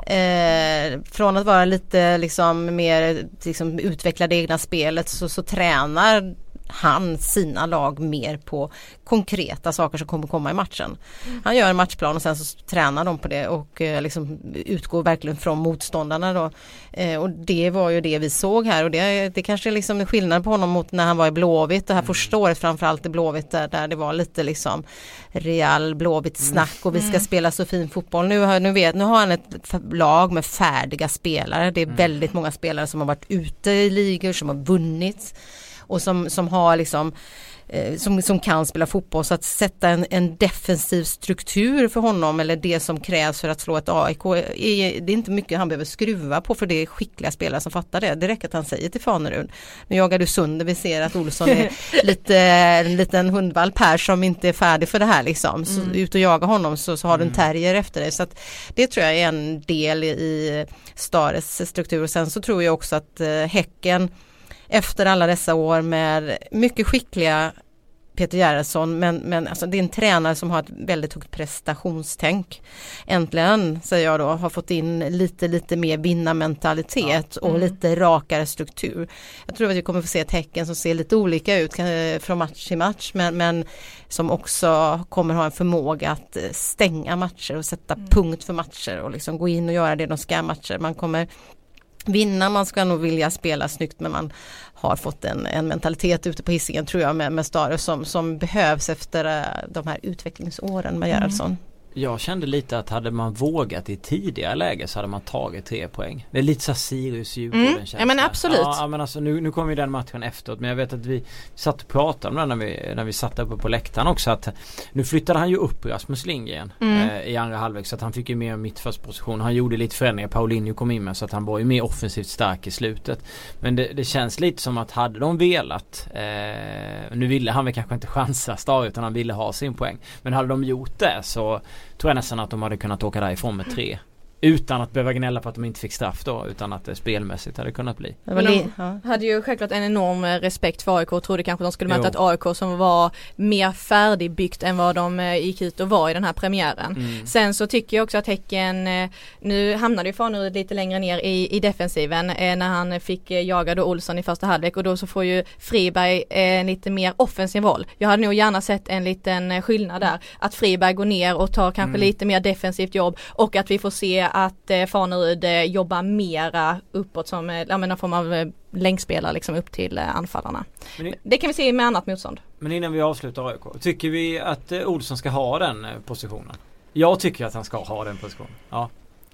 Från att vara lite liksom mer liksom utveckla det egna spelet så tränar han sina lag mer på konkreta saker som kommer komma i matchen. Han gör en matchplan och sen så tränar de på det och liksom utgår verkligen från motståndarna då. Och det var ju det vi såg här, och det kanske är liksom en skillnad på honom mot när han var i Blåvitt. Det här första året framförallt i Blåvitt där det var lite liksom real Blåvitt snack och vi ska spela så fin fotboll. Nu har han ett lag med färdiga spelare. Det är väldigt många spelare som har varit ute i ligor, som har vunnit och som har liksom som kan spela fotboll, så att sätta en defensiv struktur för honom, eller det som krävs för att slå ett AIK, det är inte mycket han behöver skruva på, för det är skickliga spelare som fattar det. Det räcker att han säger till Farnerud: nu jagar du sönder, vi ser att Olsson är en liten hundvalp här som inte är färdig för det här liksom. Så ut och jaga honom så har du en terrier efter dig. Så att det tror jag är en del i Stares struktur. Och sen så tror jag också att Häcken efter alla dessa år med mycket skickliga Peter Gerhardsson, men alltså det är en tränare som har ett väldigt högt prestationstänk. Äntligen, säger jag då, har fått in lite mer vinnarmentalitet och lite rakare struktur. Jag tror att vi kommer få se ett Häcken som ser lite olika ut från match till match, men som också kommer ha en förmåga att stänga matcher och sätta punkt för matcher och liksom gå in och göra det de ska matcher. Man kommer vinna, man ska nog vilja spela snyggt, men man har fått en mentalitet ute på Hisingen, tror jag, med Stare som behövs efter de här utvecklingsåren med Gerhardsson. Jag kände lite att hade man vågat i tidigare läge så hade man tagit 3 poäng. Det är lite så Sirius-Djurgården känsla. Ja, men absolut. Ja, men alltså nu kom ju den matchen efteråt, men jag vet att vi satt och pratade om den när vi satt uppe på läktaren också, att nu flyttade han ju upp Rasmus Lindgren i andra halvlek, så att han fick ju mer mittfältsposition. Han gjorde lite förändringar, Paulinho kom in med, så att han var ju mer offensivt stark i slutet. Men det känns lite som att hade de velat, nu ville han väl kanske inte chansa Stare, utan han ville ha sin poäng. Men hade de gjort det så tror jag nästan att de hade kunnat åka därifrån med 3. Utan att behöva gnälla på att de inte fick straff då, utan att det spelmässigt hade kunnat bli. Men de hade ju självklart en enorm respekt för AIK och trodde kanske att de skulle möta ett AIK som var mer färdigbyggt än vad de gick ut och var i den här premiären. Sen så tycker jag också att Häcken, nu hamnade ju Farnerud lite längre ner i defensiven när han fick jaga då Olsson i första halvlek, och då så får ju Friberg en lite mer offensiv roll. Jag hade nog gärna sett en liten skillnad där, att Friberg går ner och tar kanske lite mer defensivt jobb, och att vi får se att Farnerud jobbar mera uppåt som någon form av länkspelare liksom upp till anfallarna. Det kan vi se med annat motstånd. Men innan vi avslutar AIK, tycker vi att Olsson ska ha den positionen? Jag tycker att han ska ha den positionen. Ja.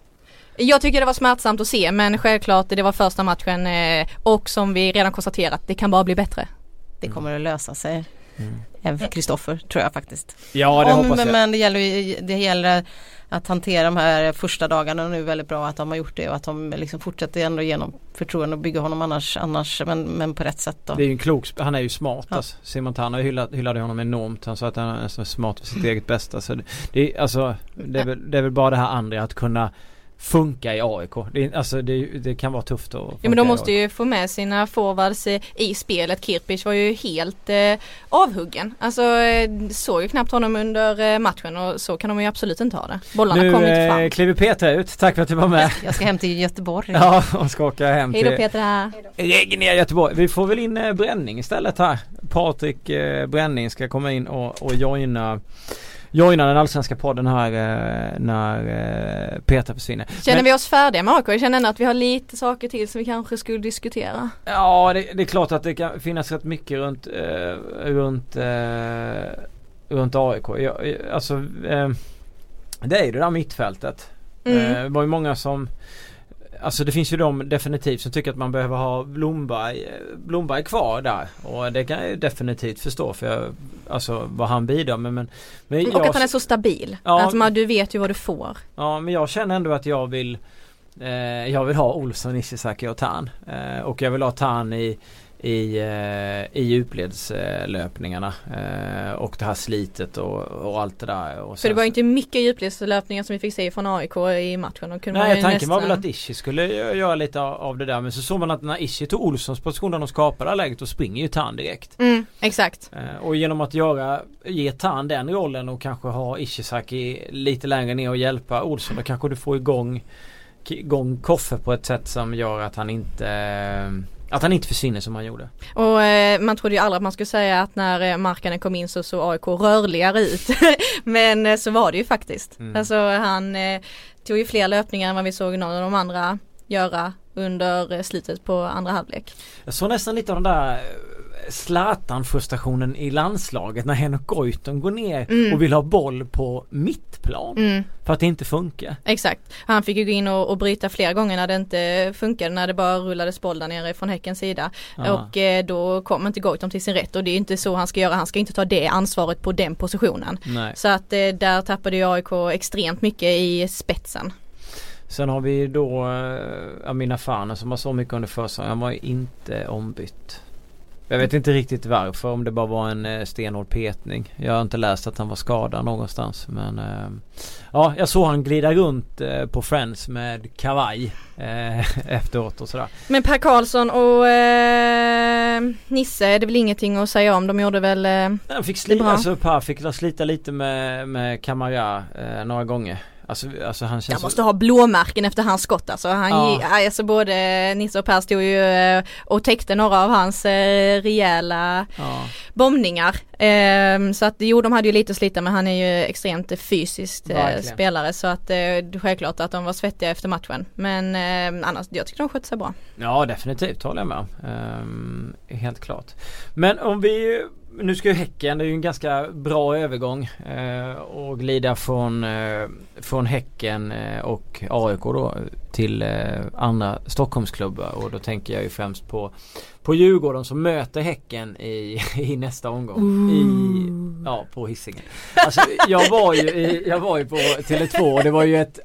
Jag tycker det var smärtsamt att se, men självklart det var första matchen och som vi redan konstaterat, det kan bara bli bättre. Det kommer att lösa sig. Kristoffer, tror jag faktiskt. Ja, det hoppas jag. Men det gäller att hantera de här första dagarna nu väldigt bra, att de har gjort det och att de liksom fortsätter ändå genom förtroende och bygga honom annars men på rätt sätt då. Det är ju en klok, han är ju smart alltså. Simon Tanner hyllade honom enormt, han sa att han är så smart för sitt eget bästa, så det är väl bara det här andra, att kunna funka i AIK. Det kan vara tufft att funka. Ja, men de måste ju få med sina forwards i spelet. Kirpic var ju helt avhuggen. Alltså såg ju knappt honom under matchen och så kan de ju absolut inte ha det. Bollarna kom inte fram. Nu kliver Peter ut. Tack för att du var med. Jag ska hem till Göteborg. Ja, och ska åka hem till... Hej då Peter. Regna Göteborg. Vi får väl in Bränning istället här. Patrik Bränning ska komma in och joina den allsvenska podden här när Peter försvinner. Känner vi oss färdiga med AIK? Jag känner ändå att vi har lite saker till som vi kanske skulle diskutera. Ja, det är klart att det kan finnas rätt mycket runt AIK. Det är ju det där mittfältet. Det var ju många som... Alltså det finns ju de definitivt som tycker att man behöver ha Blomberg kvar där. Och det kan jag ju definitivt förstå för vad han bidrar med. Och att han är så stabil. Ja, att du vet ju vad du får. Ja, men jag känner ändå att jag vill ha Olsson, Ishizaki och Tan. Och jag vill ha Tan i djupledslöpningarna och det här slitet och allt det där. Och för det var inte mycket djupledslöpningar som vi fick se från AIK i matchen. Och nej, tanken var väl att Ishi skulle göra lite av det där, men så såg man att när Ishi tog Olssons position där de skapade läget, då springer ju Tan direkt. Exakt. Och genom att ge Tan den rollen och kanske ha Ishizaki lite längre ner och hjälpa Olsson, då kanske du får igång Koffe på ett sätt som gör att han inte försvinner som han gjorde. Och man trodde ju aldrig att man skulle säga att när Markkanen kom in så AIK rörligare ut. Men så var det ju faktiskt. Alltså han tog ju fler löpningar än vad vi såg någon av de andra göra under slutet på andra halvlek. Jag såg nästan lite av den där Zlatan-frustrationen i landslaget när Henok Goitom går ner och vill ha boll på mittplan för att det inte funkar. Exakt. Han fick ju gå in och bryta flera gånger när det inte funkade, när det bara rullades boll där nere från Häckens sida. Ja. Och då kom inte Goitom till sin rätt, och det är inte så han ska göra. Han ska inte ta det ansvaret på den positionen. Nej. Så att där tappade ju AIK extremt mycket i spetsen. Sen har vi då Amina Fana som har så mycket under försäsongen. Han var ju inte ombytt. Jag vet inte riktigt varför, om det bara var en stenhård petning. Jag har inte läst att han var skadad någonstans. Men jag såg han glida runt på Friends med kavaj efteråt och sådär. Men Per Karlsson och Nisse är det väl ingenting att säga om. De gjorde väl han fick Per fick slita lite med Kamara några gånger. Alltså han känns måste ha blåmärken efter hans skott. Alltså alltså både Nisse och Per stod ju och täckte några av hans rejäla bombningar. Så att de hade ju lite att slita, men han är ju extremt fysiskt spelare, så att självklart att de var svettiga efter matchen. Men annars, jag tycker de skötte sig bra. Ja, definitivt, håller jag med om. Helt klart. Men om vi nu ska ju Häcken, det är ju en ganska bra övergång och glida från Häcken och AIK då till andra Stockholmsklubbar, och då tänker jag ju främst på Djurgården som möter Häcken i nästa omgång på Hisingen. Alltså jag var ju på Tele2 och det var ju ett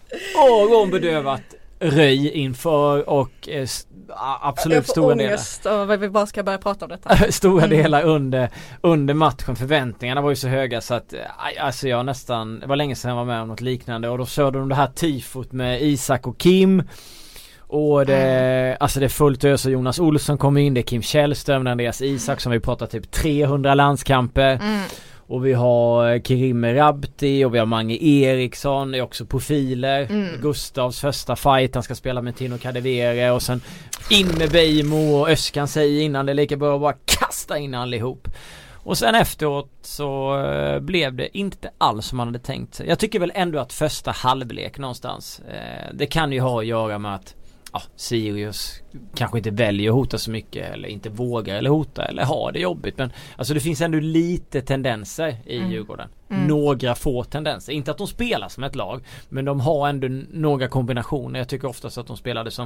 öronbedövat röj inför och absolut stora delar. Vi bara ska börja prata om detta. Stora delar under matchen. Förväntningarna var ju så höga så att jag nästan, det var länge sedan jag var med om något liknande, och då körde de det här tifot med Isak och Kim. Och det är fullt ös, och Jonas Olsson kommer in, det är Kim Källström, Andreas Isak som vi pratar typ 300 landskamper. Och vi har Kerim Rabti och vi har Mange Eriksson, det är också profiler. Gustavs första fight, han ska spela med Tino Kadewere, och sen in med Beijmo, och Öskan säger innan det är lika bra att bara kasta in allihop. Och sen efteråt så blev det inte alls som man hade tänkt sig. Jag tycker väl ändå att första halvlek någonstans, det kan ju ha att göra med att Sirius kanske inte väljer att hota så mycket, eller inte vågar eller hota, eller har det jobbigt, men alltså det finns ändå lite tendenser i Djurgården. Några få tendenser, inte att de spelar som ett lag, men de har ändå några kombinationer. Jag tycker oftast att de spelade som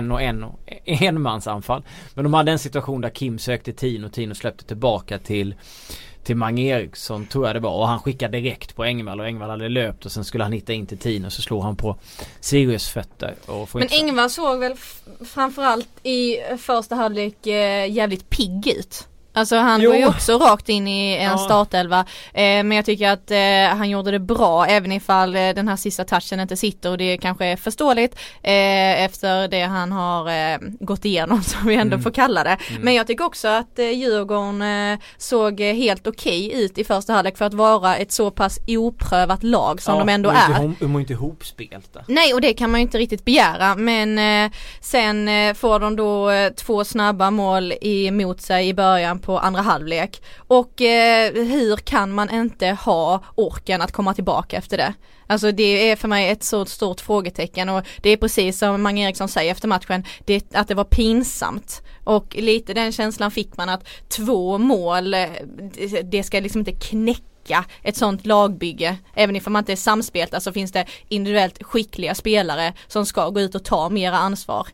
enmansanfall, men de hade en situation där Kim sökte Tino släppte tillbaka till Mange Eriksson, tror jag det var, och han skickade direkt på Engvall, och Engvall hade löpt, och sen skulle han hitta in till Tino, så slog han på Sirius fötter. Men Engvall såg väl framförallt i första halvlek jävligt pigg ut. Alltså han går ju också rakt in i en startelva, men jag tycker att han gjorde det bra även ifall den här sista touchen inte sitter, och det kanske är förståeligt efter det han har gått igenom, som vi ändå får kalla det. Men jag tycker också att Djurgården såg helt okej ut i första halvlek för att vara ett så pass oprövat lag som de ändå är. De är inte ihopspelta. Nej, och det kan man ju inte riktigt begära, men sen får de då 2 snabba mål emot sig i början på andra halvlek, och hur kan man inte ha orken att komma tillbaka efter det? Alltså det är för mig ett så stort frågetecken, och det är precis som Mange Eriksson säger efter matchen, att det var pinsamt, och lite den känslan fick man att 2 mål, det ska liksom inte knäcka ett sånt lagbygge. Även ifall man inte är samspelta så finns det individuellt skickliga spelare som ska gå ut och ta mera ansvar.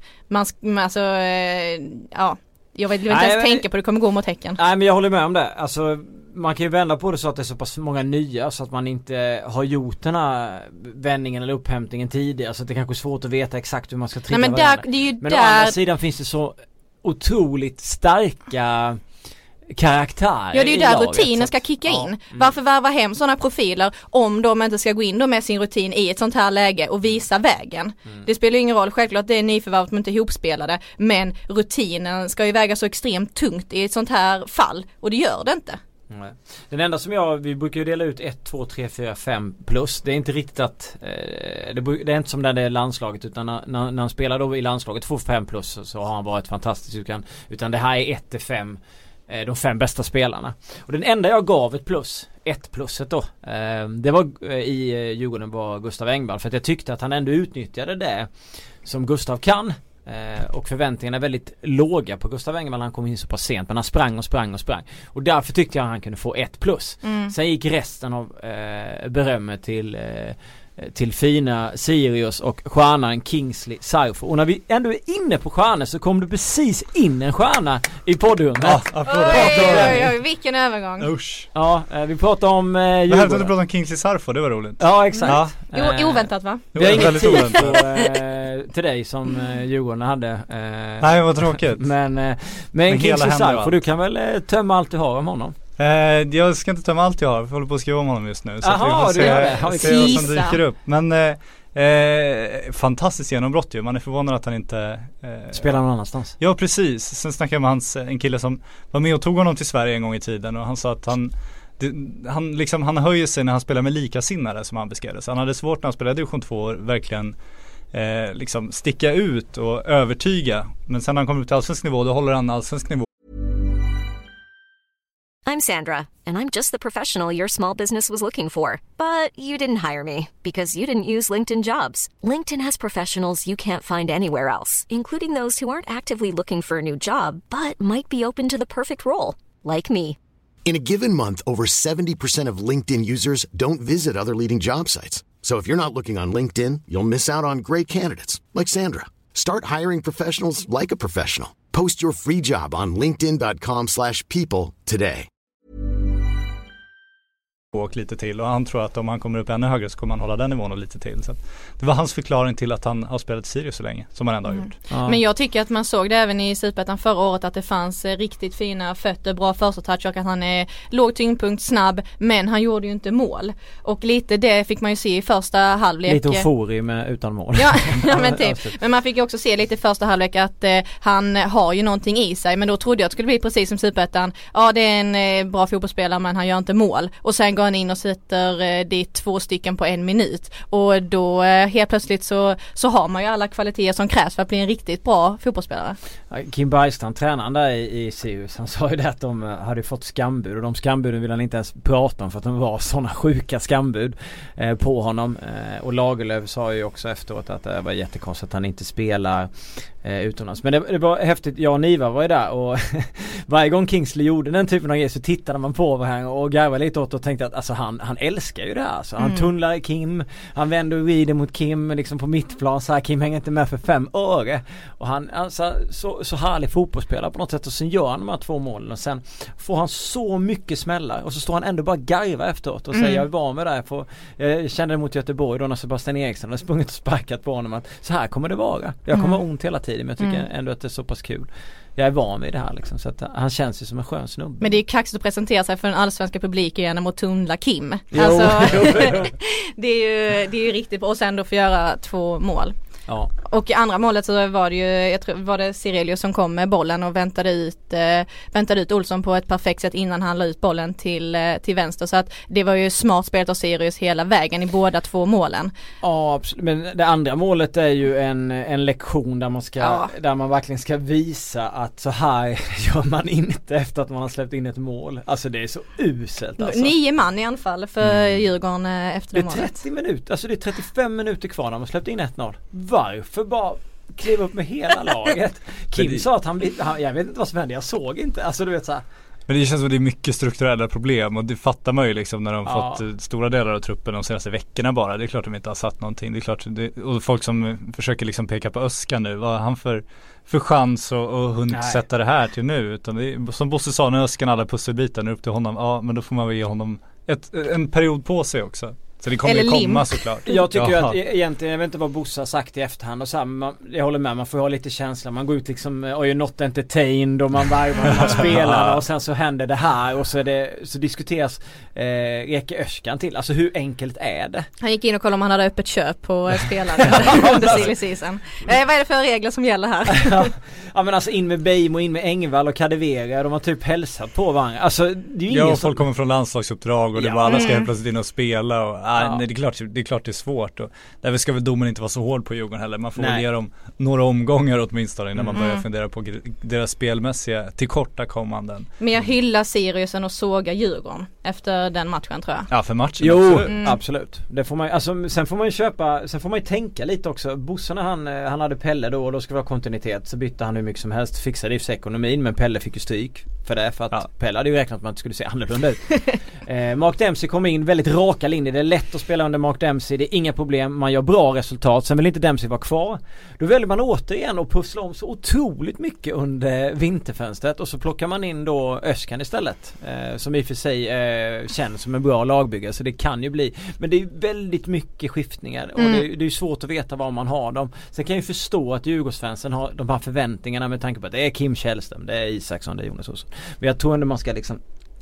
Jag vill inte ens tänka på det kommer gå mot Häcken. Nej, men jag håller med om det. Alltså, man kan ju vända på det så att det är så pass många nya så att man inte har gjort den här vändningen eller upphämtningen tidigare, så att det kanske är svårt att veta exakt hur man ska trigga varandra. Men å andra sidan finns det så otroligt starka karaktär. Ja, det är ju där rutinen ska kicka in. Varför värva hem sådana profiler om de inte ska gå in då med sin rutin i ett sånt här läge och visa vägen? Det spelar ju ingen roll, självklart det är nyförvärvat men inte ihopspelade, men rutinen ska ju väga så extremt tungt i ett sånt här fall, och det gör det inte. Nej. Den enda som vi brukar ju dela ut 1, 2, 3, 4, 5 plus. Det är inte riktigt att det är inte som när det är landslaget, utan när han spelar då i landslaget 2-5 plus så har han varit fantastisk, utan det här är 1-5, de 5 bästa spelarna. Och den enda jag gav ett plus, 1 pluset då, det var i Djurgården, var Gustav Engvall, för att jag tyckte att han ändå utnyttjade det som Gustav kan. Och förväntningarna är väldigt låga på Gustav Engvall. Han kom in så pass sent, men han sprang. Och därför tyckte jag att han kunde få 1 plus. Sen gick resten av berömmet till fina Sirius och stjärnan Kingsley Sarfo. Och när vi ändå är inne på stjärnor så kom det precis in en stjärna i poddrummet. Oj, vilken övergång. Usch. Ja, vi pratar om jag hade inte pratat om Kingsley Sarfo, det var roligt. Ja, exakt. Oväntat, va? Vi har inget tid till dig som Djurgården hade. Nej, vad tråkigt. Men Kingsley Sarfo, du kan väl tömma allt du har om honom? Jag ska inte tömma allt jag har, jag håller på att skriva om honom just nu. Så aha, vi får se vad som dyker upp. Men fantastiskt genombrott ju. Man är förvånad att han inte spelar någon annanstans. Ja, precis. Sen snackade jag med en kille som var med och tog honom till Sverige en gång i tiden, och han sa att han höjer sig när han spelar med likasinnare, som han beskrev det. Så han hade svårt när han spelade division 2 verkligen liksom sticka ut och övertyga. Men sen när han kommer ut till allsvensk nivå, då håller han allsvensk nivå. I'm Sandra, and I'm just the professional your small business was looking for. But you didn't hire me because you didn't use LinkedIn Jobs. LinkedIn has professionals you can't find anywhere else, including those who aren't actively looking for a new job, but might be open to the perfect role, like me. In a given month, over 70% of LinkedIn users don't visit other leading job sites. So if you're not looking on LinkedIn, you'll miss out on great candidates, like Sandra. Start hiring professionals like a professional. Post your free job on linkedin.com/people today. Och lite till, och han tror att om han kommer upp ännu högre så kommer han hålla den nivån och lite till. Så det var hans förklaring till att han har spelat Sirius så länge, som han ändå har gjort. Ja. Men jag tycker att man såg det även i Superettan förra året, att det fanns riktigt fina fötter, bra första touch, och att han är låg tyngdpunkt, snabb, men han gjorde ju inte mål. Och lite det fick man ju se i första halvlek. Lite eufori med utan mål. Ja, men typ. Men man fick ju också se lite i första halvlek att han har ju någonting i sig, men då trodde jag att det skulle bli precis som Superettan. Ja, det är en bra fotbollsspelare, men han gör inte mål. Och sen går han in och sätter dit 2 stycken på 1 minut, och då helt plötsligt så har man ju alla kvaliteter som krävs för att bli en riktigt bra fotbollsspelare. Kim Bergstrand, tränaren där i Sirius, han sa ju det att de hade fått skambud, och de skambuden vill han inte ens prata om för att de var sådana sjuka skambud på honom. Och Lagerlöf sa ju också efteråt att det var jättekonstigt att han inte spelar utomlands. Men det var häftigt. Jag och Niva var ju där, och varje gång Kingsley gjorde den typen av grejer så tittade man på varandra och garvade lite åt och tänkte att alltså, han älskar ju det här. Alltså, han tunnlar Kim, han vänder rider mot Kim liksom på mittplan, så här, Kim hänger inte med för 5 öre. Och han alltså, så härlig fotbollsspelare på något sätt, och sen gör han de här 2 målen och sen får han så mycket smällar, och så står han ändå bara garva efteråt och säger jag var med där, jag kände det mot Göteborg då när Sebastian Eriksson hade sprungit och sparkat på honom att så här kommer det vara. Jag kommer ha ont hela tiden, men jag tycker ändå att det är så pass kul. jag är van vid det här liksom, så att han känns ju som en skön snubbe. Men det är kaxigt att presentera sig för en allsvenska publik igen mot Tundla Kim. Jo. Det är ju riktigt bra, och sen då få göra 2 mål. Ja. Och i andra målet så var det ju, jag tror var det Sirelius som kom med bollen och väntade ut Olsson på ett perfekt sätt innan han la ut bollen till vänster, så att det var ju smart spelat av Sirius hela vägen i båda 2 målen. Ja, absolut. Men det andra målet är ju en lektion där man verkligen ska visa att så här gör man inte efter att man har släppt in ett mål. Alltså det är så uselt alltså. 9 man i anfall för Djurgården efter det målet. Det är 30 minuter, alltså det är 35 minuter kvar när man släppt in 1-0. Varför bara kliva upp med hela laget? Kim sa att jag vet inte vad som hände, jag såg inte. Alltså du vet så här. Men det känns som att det är mycket strukturella problem, och det fattar man ju liksom när de fått stora delar av truppen de senaste veckorna bara. Det är klart de inte har satt någonting. Det är klart, och folk som försöker liksom peka på Öskan nu, vad har han för chans att hunnit sätta det här till nu? Utan det är, som Bosse sa, när Öskan alla pusselbitar upp till honom, men då får man väl ge honom en period på sig också. Så det kommer ju komma såklart. Jag tycker att egentligen, jag vet inte vad Bosse har sagt i efterhand och så här, jag håller med, man får ha lite känsla. Man går ut liksom och är not entertained och man varvar man spelar och sen så händer det här och så diskuteras Eke Öskan till. Alltså hur enkelt är det? Han gick in och kollade om han hade öppet köp på spelare under silly season. Vad är det för regler som gäller här? Ja men alltså in med Beijmo, in med Engvall och Kadewere, de har typ hälsat på varandra. Alltså det är ju ingen folk kommer från landslagsuppdrag och det var alla ska helt plötsligt in och spela och nej, det är klart det är svårt, och därför ska väl domen inte vara så hård på Djurgården heller. Man får väl ge dem några omgångar åtminstone innan man börjar fundera på deras spelmässiga tillkortakommanden. Men jag hyllar Siriusen och sågar Djurgården efter den matchen, tror jag. Ja, för matchen. Jo, absolut. Det får man, alltså, sen får man ju tänka lite också. Bosse när han hade Pelle då, och då ska det vara kontinuitet, så bytte han hur mycket som helst, fixade i för ekonomin, men Pelle fick ju stryk för att Pelle hade ju räknat med att det skulle se annorlunda ut. Mark Dempsey kom in, väldigt raka linjer, det är lätt att spela under Mark Dempsey, det är inga problem, man gör bra resultat, sen vill inte Dempsey vara kvar. Då väljer man återigen att pussla om så otroligt mycket under vinterfönstret, och så plockar man in då Öskan istället, som i och för sig känns som en bra lagbyggare, så det kan ju bli, men det är väldigt mycket skiftningar och det är ju svårt att veta var man har dem. Sen kan jag ju förstå att Djurgårdsfansen har de här förväntningarna med tanke på att det är Kim Källström, det är Isaksson, det är Jonas Olsson. Men jag tror ändå man ska liksom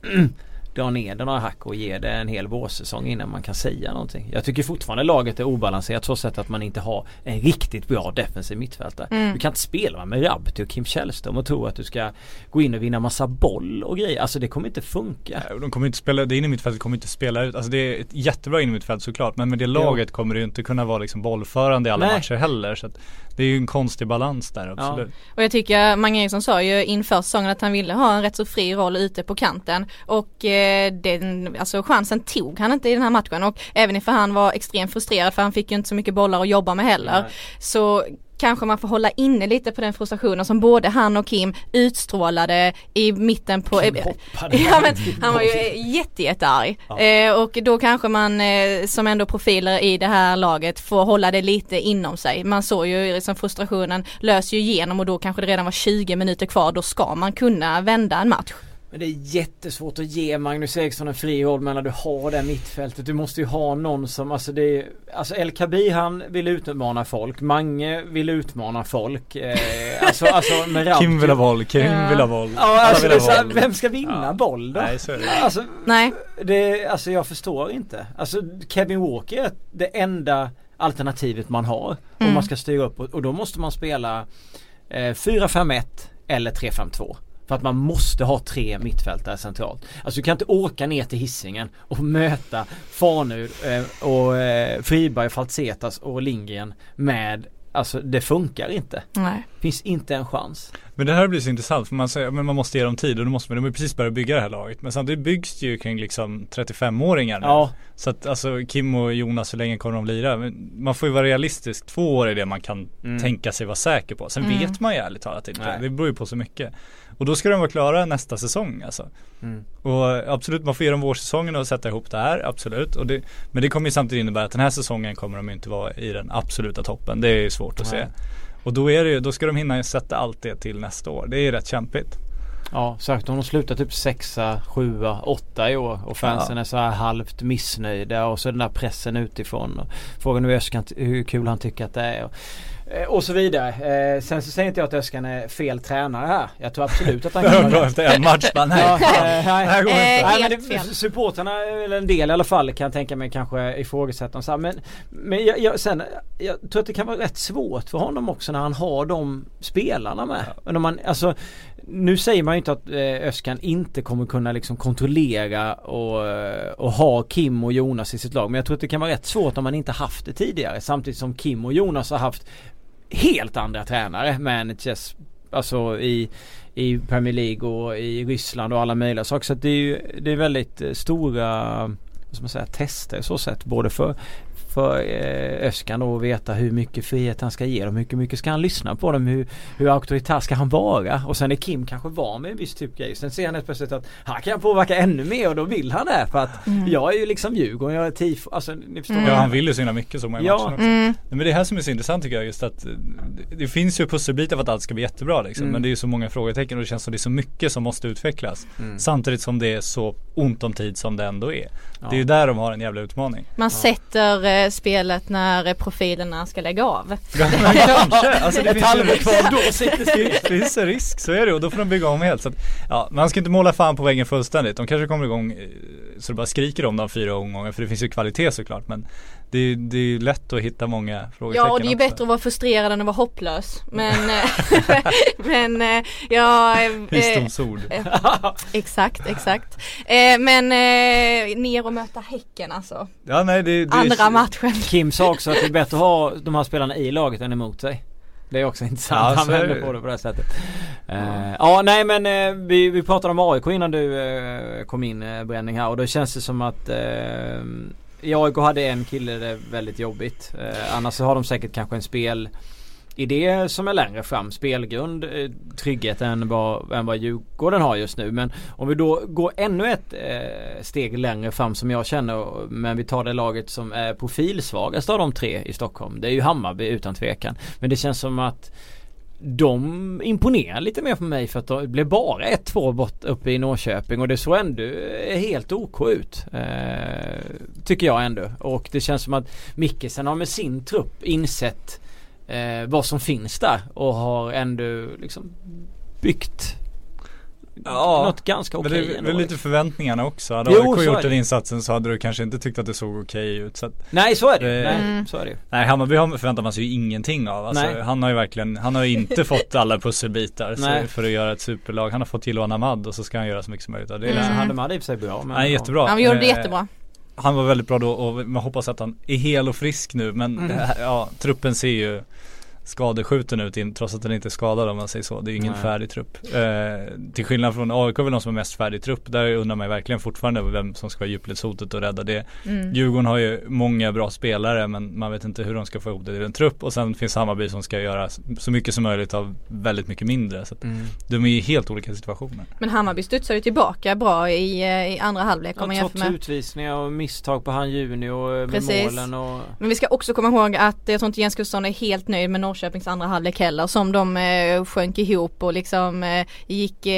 dra ner den några hack och ge det en hel vårsäsong innan man kan säga någonting. Jag tycker fortfarande laget är obalanserat så sätt att man inte har en riktigt bra defensiv mittfältare. Du kan inte spela med Rabti och Kim Källström och tro att du ska gå in och vinna massa boll och grejer. Alltså det kommer inte funka. Ja, de kommer inte spela, det inne i mittfältet kommer inte spela ut. Alltså det är ett jättebra inne i mittfält såklart, men med det laget kommer det ju inte kunna vara liksom bollförande i alla matcher heller, så att det är ju en konstig balans där, absolut. Ja. Och jag tycker Mange Eriksson sa ju inför säsongen att han ville ha en rätt så fri roll ute på kanten, och alltså chansen tog han inte i den här matchen, och även ifall han var extremt frustrerad för han fick ju inte så mycket bollar att jobba med heller, så kanske man får hålla inne lite på den frustrationen som både han och Kim utstrålade i mitten på han var ju jättearg. Och då kanske man som ändå profiler i det här laget får hålla det lite inom sig. Man såg ju liksom frustrationen löser ju igenom, och då kanske det redan var 20 minuter kvar, då ska man kunna vända en match. Men det är jättesvårt att ge Magnus Eriksson en fri roll när du har det mittfältet. Du måste ju ha någon som, alltså El Kabir, han vill utmana folk. Mange vill utmana folk. Alltså med Kim vill ha boll, Kim vill ha boll. Ja, alltså, vem ska vinna boll då? Nej, så är det. Nej. Alltså jag förstår inte. Alltså Kevin Walker är det enda alternativet man har om man ska styra upp, och då måste man spela 4-5-1 eller 3-5-2. För att man måste ha 3 mittfältare centralt. Alltså du kan inte åka ner till Hisingen och möta Farnur och Friberg, Faltsetas och Lindgren med, alltså det funkar inte. Nej. Finns inte en chans. Men det här blir så intressant, för man säger men man måste ge dem tid, och då måste de precis börja bygga det här laget. Men samtidigt byggs det ju kring liksom 35-åringar nu. Ja. Så att alltså Kim och Jonas, hur länge kommer de lira? Men man får ju vara realistisk. 2 år är det man kan tänka sig vara säker på. Sen vet man ju ärligt talat inte. Det beror ju på så mycket. Och då ska de vara klara nästa säsong alltså. Och absolut, man får ge dem vårsäsongen och sätta ihop det här, absolut. Men det kommer ju samtidigt innebära att den här säsongen kommer de inte vara i den absoluta toppen. Det är ju svårt att se. Och då ska de hinna sätta allt det till nästa år. Det är rätt kämpigt. Ja, särskilt om de slutar typ 6, 7, 8 i år och fansen är så här halvt missnöjda och så den där pressen utifrån och frågan nu Özcan hur kul han tycker att det är och så vidare. Sen så säger inte jag att Özcan är fel tränare här. Jag tror absolut att han kan vara efter en match. Supporterna eller en del i alla fall kan tänka mig kanske ifrågasätta så här. Men jag tror att det kan vara rätt svårt för honom också när han har de spelarna med. Men om man, alltså, nu säger man ju inte att Özcan inte kommer kunna liksom kontrollera och ha Kim och Jonas i sitt lag. Men jag tror att det kan vara rätt svårt om man inte haft det tidigare. Samtidigt som Kim och Jonas har haft helt andra tränare, managers, alltså i Premier League och i Ryssland och alla möjliga saker. Så att det är väldigt stora, vad ska man säga, tester så sett både för Özcan då att veta hur mycket frihet han ska ge dem, hur mycket ska han lyssna på dem, hur auktoritär ska han vara, och sen är Kim kanske var med en viss typ grej, sen ser han plötsligt att han kan påverka ännu mer och då vill han det för att jag är ju liksom Djurgården, jag är tifo, alltså ni förstår. Ja, han vill ju så himla mycket som i matchen också. Men det här som är så intressant tycker jag just att det finns ju pusselbitar för att allt ska bli jättebra liksom, men det är ju så många frågetecken och det känns som det är så mycket som måste utvecklas samtidigt som det är så ont om tid som det ändå är. Det är ju där de har en jävla utmaning. Man sätter spelet när profilerna ska lägga av. Kanske. Alltså det ett halvår kvar då sitter det finns en risk, så är det, och då får de bygga om helt. Så att, ja, man ska inte måla fan på väggen fullständigt. De kanske kommer igång så det bara skriker om dem 4 omgångar, för det finns ju kvalitet såklart, men det är lätt att hitta många frågetecken. Ja, och det är ju bättre att vara frustrerad än att vara hopplös. Men visdomsord. Exakt. Men ner och möta Häcken alltså. Ja, nej, det andra matchen. Kim sa också att det är bättre att ha de här spelarna i laget än emot sig. Det är också intressant. Ja, han vänder på det på det sättet. Vi pratade om AIK innan du kom in, Bränning här, och då känns det som att i AIK hade en kille det väldigt jobbigt. Annars så har de säkert kanske en spelidé som är längre fram, spelgrund, trygghet än vad Djurgården har just nu. Men om vi då går ännu ett steg längre fram som jag känner, men vi tar det laget som är profilsvagast av de 3 i Stockholm, det är ju Hammarby utan tvekan. Men det känns som att de imponerar lite mer för mig, för att det blev bara 1-2 bort uppe i Norrköping och det såg ändå helt OK ut, tycker jag ändå. Och det känns som att Mickelsen har med sin trupp insett vad som finns där och har ändå liksom byggt något ganska okej. Men det är väl lite förväntningarna också. Hade AIK gjort den insatsen så hade du kanske inte tyckt att det såg okej ut. Så att, nej, så är det. Så är det. Nej, Hammarby förväntar man sig ju ingenting av. Alltså, han har ju inte fått alla pusselbitar för att göra ett superlag. Han har fått till Ahmad och så ska han göra så mycket som möjligt av det. Han hade i och för sig bra. Nej, jättebra. Han gjorde det jättebra. Han var väldigt bra då och man hoppas att han är hel och frisk nu. Men truppen ser ju skadeskjuten ut trots att den inte är skadad, om man säger så. Det är ju ingen färdig trupp. Till skillnad från AIK är väl de som är mest färdig trupp. Där undrar man verkligen fortfarande vem som ska vara djupledshotet och rädda det. Djurgården har ju många bra spelare, men man vet inte hur de ska få ihop det i en trupp. Och sen finns Hammarby som ska göra så mycket som möjligt av väldigt mycket mindre. Så att de är i helt olika situationer. Men Hammarby studsar ju tillbaka bra i andra halvlek. Trots utvisningar och misstag på han Juni och med målen. Och... Men vi ska också komma ihåg att jag tror inte Jens Gustafsson är helt nöjd med Norrköpings andra halvlek heller, som de sjönk ihop och liksom gick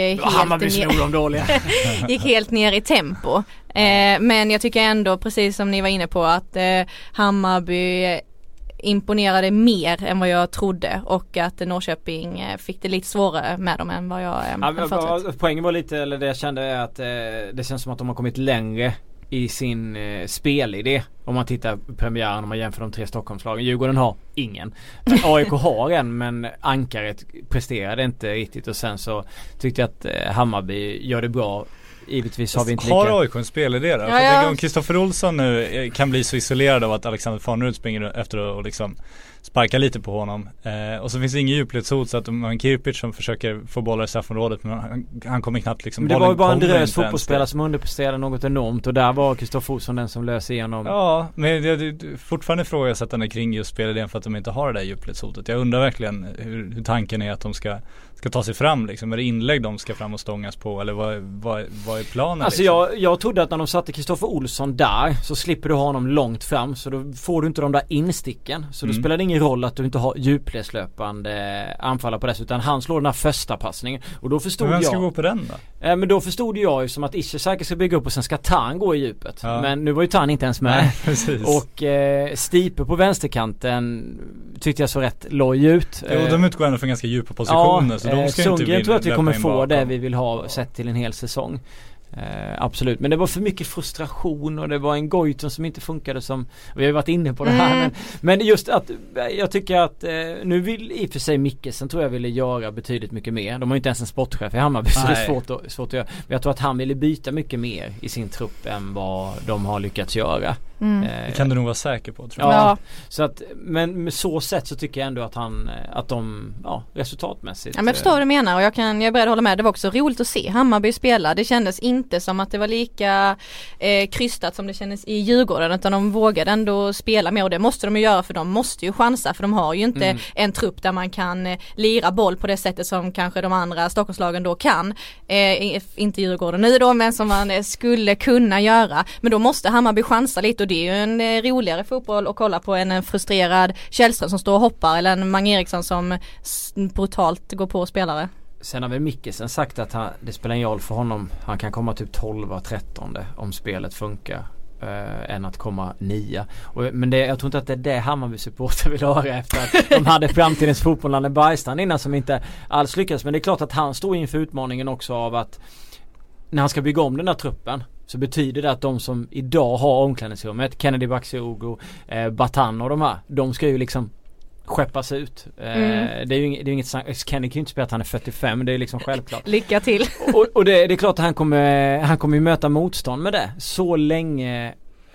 gick helt ner i tempo. Men jag tycker ändå, precis som ni var inne på, att Hammarby imponerade mer än vad jag trodde, och att Norrköping fick det lite svårare med dem än vad jag förutsatt. Poängen var lite, eller det jag kände är att det känns som att de har kommit längre i sin spelidé. Om man tittar på premiären, om man jämför de 3 Stockholmslagen. Djurgården har ingen. AIK har en, men ankaret presterade inte riktigt. Och sen så tyckte jag att Hammarby gör det bra. Givetvis har vi inte lika... Har AIK en spelidé där? För om Kristoffer Olsson nu kan bli så isolerad av att Alexander Farnerud springer efter och liksom sparkar lite på honom. Och så finns det ingen djupledshot, så att de har en Kirpic som försöker få bollar i straffområdet, men han kommer knappt liksom... Men det var ju bara en drös fotbollsspelare som underpresterade något enormt, och där var Kristoffer Olsson den som löser igenom. Ja, men jag fortfarande frågasättande kring just spelidén för att de inte har det där djupledshotet. Jag undrar verkligen hur tanken är att de ska ta sig fram liksom. Är det inlägg de ska fram och stångas på, eller vad är planen? Alltså liksom? jag trodde att när de satte Kristoffer Olsson där så slipper du ha honom långt fram, så då får du inte de där insticken, så då spelar det ingen ingen roll att du inte har djupledslöpande anfallare på det, utan han slår den här första passningen. Och då förstod vem ska gå på den då? Men då förstod jag ju som att Ishizaki ska bygga upp och sen ska Tan gå i djupet. Ja. Men nu var ju Tan inte ens med. Nej, precis. Och Stipe på vänsterkanten tyckte jag så rätt loj ut. Jo, de utgår ändå från ganska djupa positioner, så de ska inte Sundgren tror att vi kommer få bakom. det vi vill ha sett till en hel säsong. Absolut, men det var för mycket frustration och det var en Goitom som inte funkade, som vi har varit inne på det här, men just att jag tycker att nu vill i och för sig Mickelsen tror jag ville göra betydligt mycket mer. De har ju inte ens en sportchef i Hammarby, så det är svårt att göra, men jag tror att han ville byta mycket mer i sin trupp än vad de har lyckats göra. Det kan du nog vara säker på, tror jag. Ja, så att, men med så sätt så tycker jag ändå att de resultatmässigt. Ja, men jag förstår vad du menar, och jag är beredd att hålla med. Det var också roligt att se Hammarby spela. Det kändes inte som att det var lika krystat som det kändes i Djurgården, utan de vågade ändå spela mer, och det måste de ju göra, för de måste ju chansa, för de har ju inte en trupp där man kan lira boll på det sättet som kanske de andra Stockholmslagen då kan. Inte Djurgården nu då, men som man skulle kunna göra. Men då måste Hammarby chansa lite, och det är ju en roligare fotboll att kolla på än en frustrerad Källström som står och hoppar, eller en Mange Eriksson som brutalt går på spelare. Sen har väl Mickelsen sagt att det spelar ingen roll för honom. Han kan komma typ 12-13 om spelet funkar än att komma 9. Men jag tror inte att det är det Hammarby-supporter vill höra efter att de hade framtidens fotbollande Bergstrand innan som inte alls lyckades. Men det är klart att han står inför utmaningen också av att när han ska bygga om den här truppen, så betyder det att de som idag har omklädningsrummet, Kennedy Bakayoko, Batan och de här, de ska ju liksom skeppas ut. Det är ju inget Kennedy kan ju inte spela att han är 45, det är liksom självklart. Lycka till. Och det är klart att han kommer ju möta motstånd med det. Så länge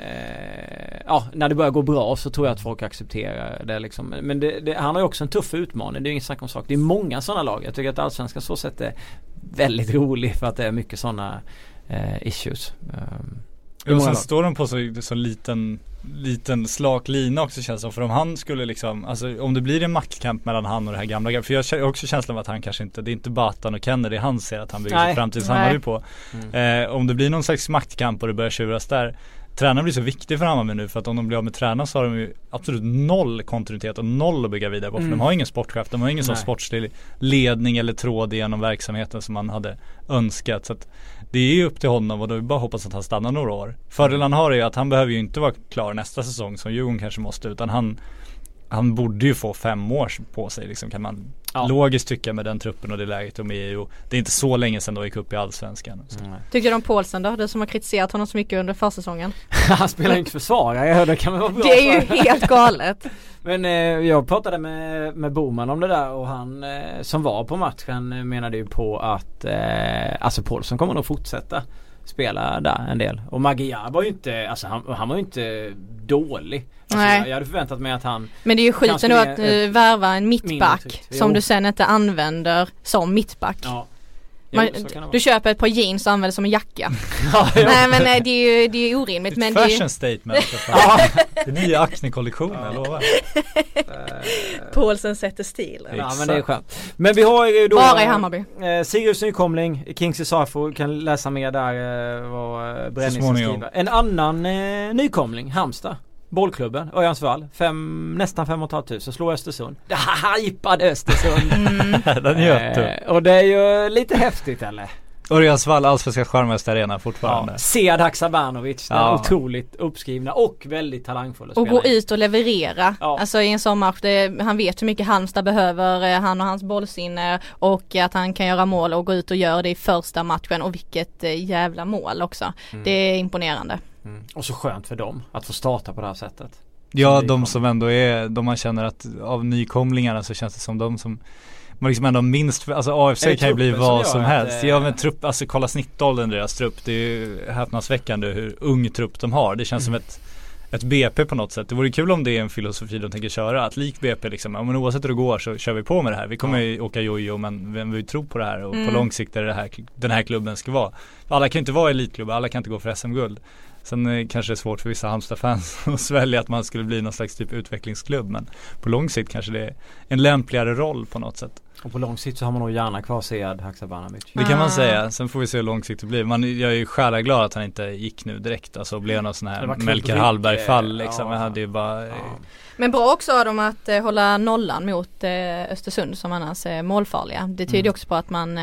när det börjar gå bra så tror jag att folk accepterar det liksom. Men han har ju också en tuff utmaning, det är ju inget snack om sak. Det är många sådana lag. Jag tycker att Allsvenskan så sätt är väldigt rolig för att det är mycket sådana issues. Och sen står de på så liten slak lina också, känns som, för om han skulle liksom, alltså om det blir en maktkamp mellan han och det här gamla, för jag har också känslan av att han kanske inte, det är inte Batan och Kennedy han ser att han bygger sig framtid Hammarby på. Om det blir någon slags maktkamp och det börjar tjuras där, tränaren blir så viktig för Hammarby nu, för att om de blir av med tränaren så har de ju absolut noll kontinuitet och noll att bygga vidare på, för de har ingen sportchef, de har ingen sån sportslig ledning eller tråd genom verksamheten som man hade önskat, så att det är ju upp till honom, och då är det bara hoppas att han stannar några år. Fördelen han har är ju att han behöver ju inte vara klar nästa säsong som Djurgården kanske måste, utan han borde ju få 5 år på sig liksom, kan man logiskt tycka, med den truppen och det läget de är i, och det är inte så länge sedan de gick upp i Allsvenskan. Tycker du om Paulsen då? Du som har kritiserat honom så mycket under försäsongen. Han spelar ju inte försvarare, det kan man vara bra. Det är ju helt galet. Men jag pratade med Boman om det där, och han som var på matchen menade ju på att alltså Paulsen kommer nog fortsätta spela där en del. Och Magyar var ju inte, alltså han var ju inte dålig. Alltså jag hade förväntat mig att han... Men det är ju skiten då att värva en mittback som du sen inte använder som mittback. Ja. Du köper ett par jeans och använder som en jacka. Nej, men det är ju orimligt. Men fashion statement. Det är nya Acne-kollektionen, jag lovar. Paulsen sätter stil. Ja, men det är skönt. Men vi har ju då bara i Hammarby. Sirius nykomling, Kingsley Safo, kan läsa mer där vad Brännis skriver. En annan nykomling, Halmstad. Bollklubben, Örjansvall, nästan 5 500 slår Östersund. Det hypade Östersund. Den är och det är ju lite häftigt, eller? Örjansvall, allsvenska charmigaste arena fortfarande. Sead Haksabanovic, den otroligt uppskrivna och väldigt talangfulla spelare. Och gå ut och leverera. Alltså i en sån match, han vet hur mycket Halmstad behöver, han och hans bollsinne, och att han kan göra mål och gå ut och göra det i första matchen, och vilket jävla mål också. Det är imponerande. Och så skönt för dem att få starta på det här sättet. Ja, de som ändå är, de man känner att av nykomlingarna så känns det som de som man liksom ändå minst, alltså AFC kan ju bli vad som helst. Ja, men trupp, alltså kolla snittåldern deras trupp, det är ju häpnadsväckande hur ung trupp de har. Det känns som ett BP på något sätt. Det vore kul om det är en filosofi de tänker köra, att lik BP liksom, men oavsett hur det går så kör vi på med det här. Vi kommer ju åka jojo, men vem vill tro på det här, och på lång sikt är det den här klubben ska vara. Alla kan inte vara elitklubbar, alla kan inte gå för SM-guld. Sen kanske det är svårt för vissa Halmstad-fans att svälja att man skulle bli någon slags typ utvecklingsklubb, men på lång sikt kanske det är en lämpligare roll på något sätt. Och på lång sikt så har man nog gärna kvar Sead Haksabanovic. Det kan man säga. Sen får vi se hur långt sikt det blir. Jag är ju själaglad att han inte gick nu direkt. Alltså blev någon sån här Melker Hallberg-fall liksom. Ja. Det är bara... Men bra också av dem att hålla nollan mot Östersund som annars är målfarliga. Det tyder också på att man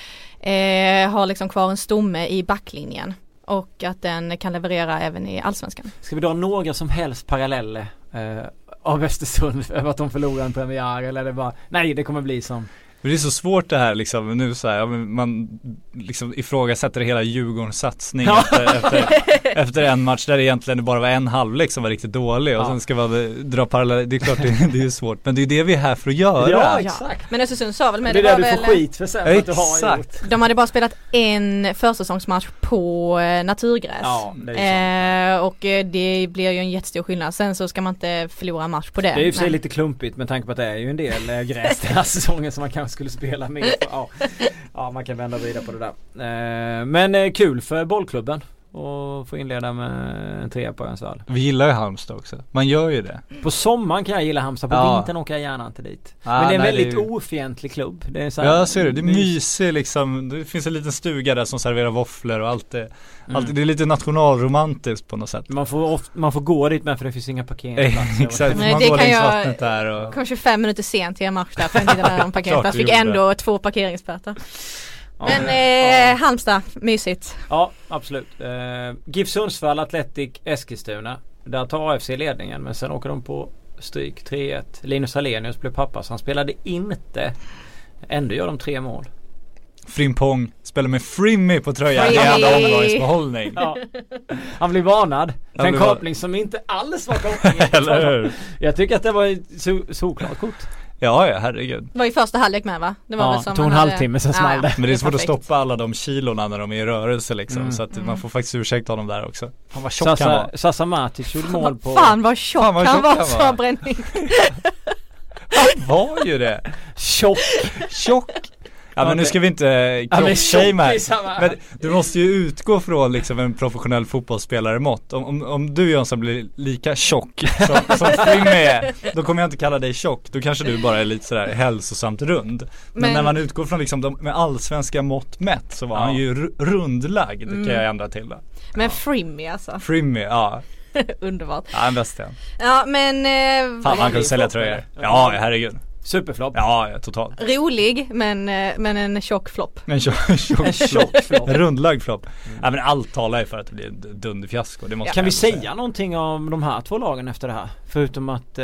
har liksom kvar en stomme i backlinjen. Och att den kan leverera även i Allsvenskan. Ska vi dra några som helst paralleller av Östersund över att de förlorar en premiär? Eller är det bara, nej det kommer bli som... Det är så svårt det här liksom nu så här, man liksom ifrågasätter hela Djurgårdens satsning efter en match där det egentligen bara var en halvlek som var riktigt dålig och sen ska man dra paralleller. Det är klart det är svårt, men det är det vi är här för att göra. Ja, exakt. Men Östersund sa väl med det det är var där du väl, får skit för sen att du har gjort. De hade bara spelat en försäsongsmatch på naturgräs. Ja, det är och det blir ju en jättestor skillnad. Sen så ska man inte förlora match på det. Det är ju för sig lite klumpigt med tanke på att det är ju en del gräs den här säsongen som man kanske skulle spela med. Ja, man kan vända vidare på det där. Men kul för bollklubben och få inleda med en 3 på Örnsvall. Vi gillar ju Halmstad också. Man gör ju det. På sommaren kan jag gilla Halmstad, på vintern åker jag gärna inte dit. Men det är en väldigt ofientlig klubb. Det är så här, ja, ser du. Det är mysigt liksom. Det finns en liten stuga där som serverar våfflor och allt det. Det är lite nationalromantiskt på något sätt. Man får gå dit med för det finns inga parkeringsplatser. Exakt, nej, man det går kan längs jag vattnet där och... kom 25 minuter sent till en match där för att inte någon parkeringsplats. Fick ändå 2 parkeringsplatser. Men Halmstad, mysigt. Ja, absolut. GIF Sundsvall, Atletic, Eskilstuna. Där tar AFC ledningen, men sen åker de på stryk 3-1. Linus Hallenius blev pappa, så han spelade inte. Ändå gör de 3 mål. Frimpong spelar med Frimmy på tröjan. Det är andra omgångens behållning. Ja. Han blev varnad. En koppling som inte alls var kopplingen. Eller hur? Jag tycker att det var såklart kort. Ja, herregud. Var i första halvlek med, va? Det var väl som tog en halvtimme sen small det. Men det är svårt att stoppa alla de kilorna när de är i rörelse liksom. Så att man får faktiskt ursäkta honom där också. Han var tjock han var. Sasa Matic gjorde mål på... Fan vad tjock han var, så bränning. Han var ju det. Tjock. Ja, men nu ska vi inte kroppshama. Men du måste ju utgå från liksom en professionell fotbollsspelare mått. Om du Jönsson blir lika tjock som Frim är, då kommer jag inte kalla dig tjock. Då kanske du bara är lite sådär hälsosamt rund. Men när man utgår från liksom med allsvenska mått mätt så var han ju rundlagd, kan jag ändra till det. Men Frimmy alltså. Frimmy, ja. Underbart. Ja, en bäst. Ja, men... fan, han kan sälja tröjor. Ja, herregud. Superflopp. Ja, totalt. Rolig, men en tjock flopp. En tjock flopp. Rundlagd flopp. Ja, men allt talar ju för att det blir en dunderfiasko. Det måste kan vi säga någonting om de här 2 lagen efter det här? Förutom att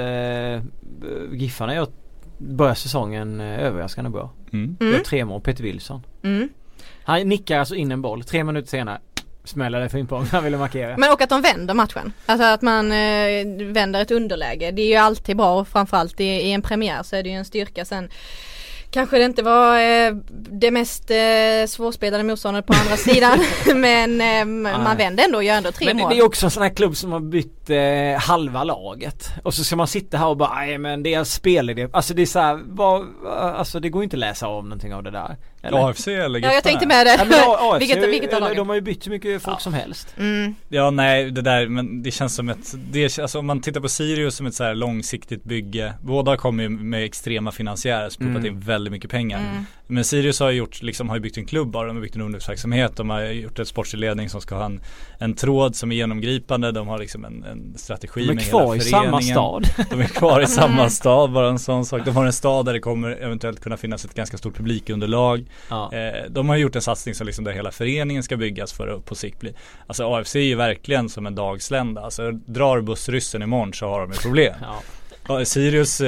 Giffarna börjar säsongen överraskande bra. Gör 3 mål, Peter Wilson. Han nickar alltså in en boll. 3 minuter senare smäller det för Frimpong. Han ville markera. Men och att de vänder matchen. Alltså att man vänder ett underläge. Det är ju alltid bra, och framförallt i en premiär så är det ju en styrka. Sen kanske det inte var det mest svårspelade motståndet på andra sidan. Men man vänder ändå och gör ändå 3 mål. Men det är också en sån här klubb som har bytt halva laget. Och så ska man sitta här och bara, nej men det är spelidé. Alltså det är så här, alltså det går inte att läsa om någonting av det där. Eller? AFC eller Giffarna? Ja, jag tänkte med det. Ja, men AFC, vilket av lagen? De har ju bytt så mycket folk som helst. Ja, nej, det där, men det känns som alltså om man tittar på Sirius som ett så här långsiktigt bygge. Båda kommer ju med extrema finansiärer som pumpat in väldigt mycket pengar. Men Sirius har ju byggt en klubb bara, de har byggt en ungdomsverksamhet, de har gjort ett sportslig ledning som ska ha en tråd som är genomgripande, de har liksom en strategi med hela föreningen. De är kvar i samma stad. De är kvar i samma stad, bara en sån sak. De har en stad där det kommer eventuellt kunna finnas ett ganska stort publikunderlag. Ja. De har gjort en satsning som liksom där hela föreningen ska byggas för att på sikt bli. Alltså AFC är ju verkligen som en dagslända. Alltså drar bussryssen imorgon så har de ett problem. Ja. Sirius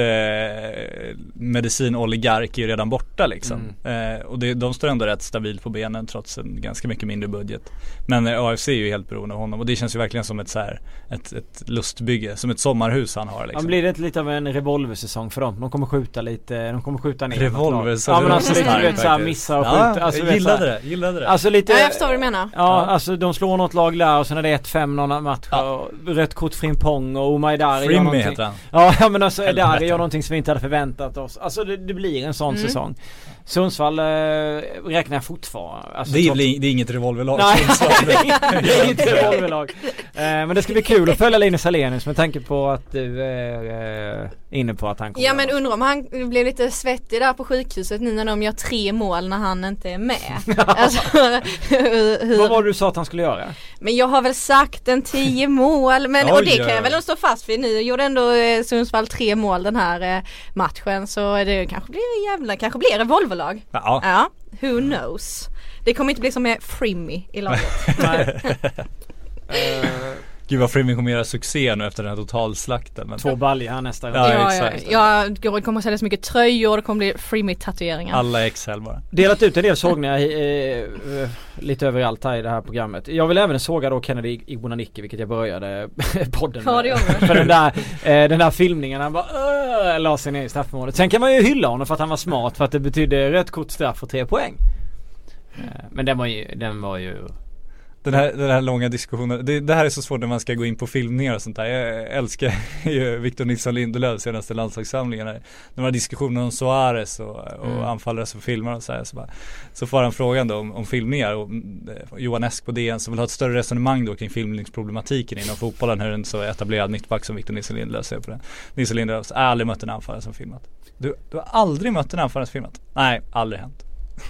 medicinoligark är ju redan borta liksom. Och de står ändå rätt stabilt på benen trots en ganska mycket mindre budget. Men AFC är ju helt beroende av honom, och det känns ju verkligen som ett lustbygge, som ett sommarhus han har liksom. Blir det lite av en revolversäsong för dem? De kommer skjuta lite, de kommer skjuta ner. Revolversäsong. Ja, men alltså lite vet så här, missa och skjuta. Ja, alltså, gillade det. Alltså lite, jag förstår vad du menar. Ja, alltså de slår något lag där och sen är det 1-5 någon match och rött kort Frimpong och Omaidari gör någonting. Heter han. Ja, men alltså där gör någonting som vi inte hade förväntat oss. Alltså det blir en sån säsong. Sundsvall räknar jag fortfarande. Alltså, det är inget revolverlag. Nej, det är inget revolverlag. Men det ska bli kul att följa Linus Hallenius med tanke på att du är inne på att han kommer. Ja, men undrar om han blev lite svettig där på sjukhuset nu när de gör 3 mål när han inte är med. Alltså, vad var det du sa att han skulle göra? Men jag har väl sagt 10 mål. Men, och det kan jag väl stå fast för. Nu gjorde ändå Sundsvall 3 mål den här matchen. Så det kanske blir revolverlag. Ja, who knows. Det kommer inte bli som med Frimmy i laget. Gud vad Frimmy kommer göra succé nu efter den här totalslakten. Men 2 baljor nästa gång. Jag kommer att sälja så mycket tröjor. Det kommer bli Frimmy-tatueringar. Alla XL bara. Delat ut en del sågningar lite överallt här i det här programmet. Jag vill även såga då Kennedy Igbonanicke, vilket jag började podden med. För den där filmningen, han bara la sig ner i straffmålet. Sen kan man ju hylla honom för att han var smart, för att det betydde rött kort, straff och 3 poäng. Men den var ju Den här långa diskussionen, det här är så svårt när man ska gå in på filmningar och sånt där. Jag älskar ju Victor Nilsson Lindelöf senaste landslagssamlingen när man har diskussioner om Suarez och anfallare som filmar och så får han frågan då om filmningar, och Johan Esk på DN som vill ha ett större resonemang då kring filmningsproblematiken inom fotbollen, hur en så etablerad mittback som Victor Nilsson Lindelöf ser på det. Nilsson Lindelöf har aldrig mött en anfallare som filmat. Du har aldrig mött en anfallare som filmat? Nej, aldrig hänt.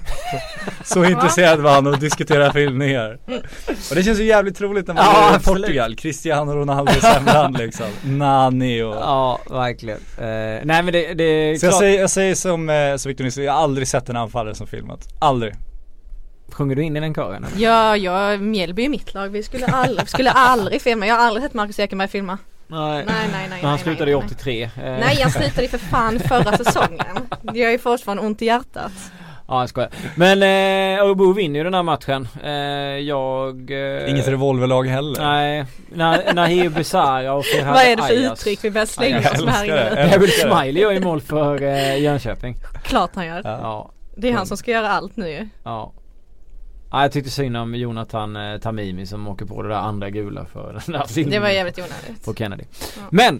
Så intresserad var han att diskutera filmningar. Och det känns ju jävligt troligt när man är i Portugal. Cristiano Ronaldo sämran liksom. Nani och... Ja, verkligen. Nej, men det så jag säger som Victor Nilsson, jag har aldrig sett en anfallare som filmat. Aldrig. Sjunger du in i den kören? Ja, Mjällby är mitt lag. Vi skulle aldrig filma. Jag har aldrig sett Marcus Ekenberg filma. Nej. Han slutade i 83. Nej, jag slutade för fan förra säsongen. Det gör ju fortfarande ont i hjärtat. Ja, jag skojar. Men Örebro vinner ju den här matchen. Inget revolverlag heller. Nej, Nahir Besara och Ferhat Vad är det för Ayas uttryck vi bäst slänga oss med här inne? David Smiley gör ju mål för Jönköping. Klart han gör. Ja. Det är han som ska göra allt nu ju. Ja. Ja, jag tyckte synd om Jonathan Tamimi som åker på det där andra gula för den där filmen. Det var jävligt onödigt. På Kennedy. Ja. Men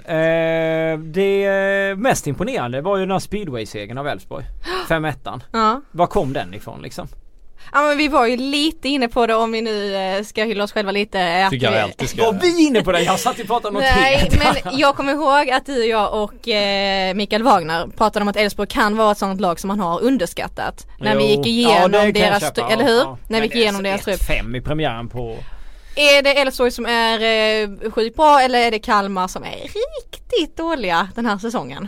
det mest imponerande var ju den här speedway-segern av Elfsborg. 5-1. Ja. Var kom den ifrån liksom? Ja, men vi var ju lite inne på det, om vi nu ska hylla oss själva lite. Tycker jag alltid ska. Var vi inne på det? Jag satt och pratade om något helt. Men jag kommer ihåg att du, jag och Mikael Wagner pratade om att Elfsborg kan vara ett sånt lag som man har underskattat. När vi gick igenom deras eller hur? Ja. När vi gick igenom deras trupp. 5 i premiären på. Är det Elfsborg som är sjukt bra, eller är det Kalmar som är riktigt dåliga den här säsongen?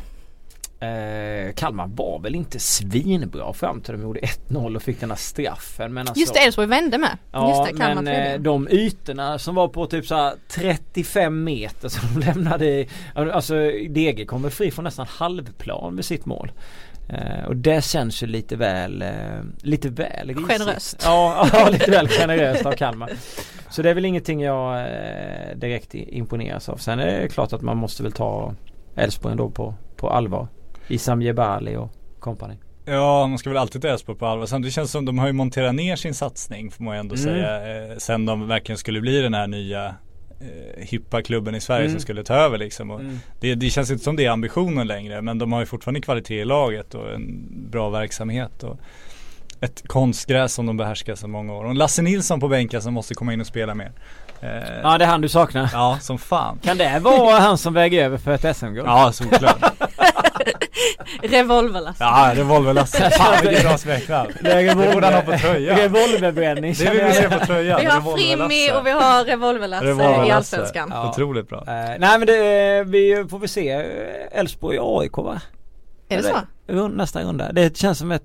Kalmar var väl inte svinbra fram till de gjorde 1-0 och fick den här straffen, men alltså, just det, Elfsborg vände med. Ja, just det, Kalmar men de ytorna som var på typ så här 35 meter som de lämnade, alltså DG kommer fri från nästan halvplan med sitt mål. Och det känns ju lite väl generöst. Ja, lite väl generöst av Kalmar. Så det är väl ingenting jag direkt imponeras av. Sen är det klart att man måste väl ta Elfsborg ändå på allvar. Isam Jebali och kompani. Ja, man ska väl alltid ta Elfsborg på allvar. Samtidigt känns det som de har ju monterat ner sin satsning, får man ju ändå säga. Sen de verkligen skulle bli den här nya hippa klubben i Sverige som skulle ta över liksom. Och det känns inte som det är ambitionen längre, men de har ju fortfarande kvalitet i laget och en bra verksamhet och ett konstgräs som de behärskar så många år. Och Lasse Nilsson på bänken som måste komma in och spela mer. Ja, det är han du saknar. Ja, som fan. Kan det vara han som väger över för ett SM-guld? Ja, såklart. Revolverlasse. Ja, Revolverlasse. Fan, vilket bra smeknamn. Det borde han ha på tröja. Revolverbränning. Det vill vi se på tröjan. Vi har Frimmy och vi har Revolverlasse i Allsvenskan. Ja. Otroligt bra. Nej, men vi får se Elfsborg och AIK, va? Är det så? Nästa runda. Det känns som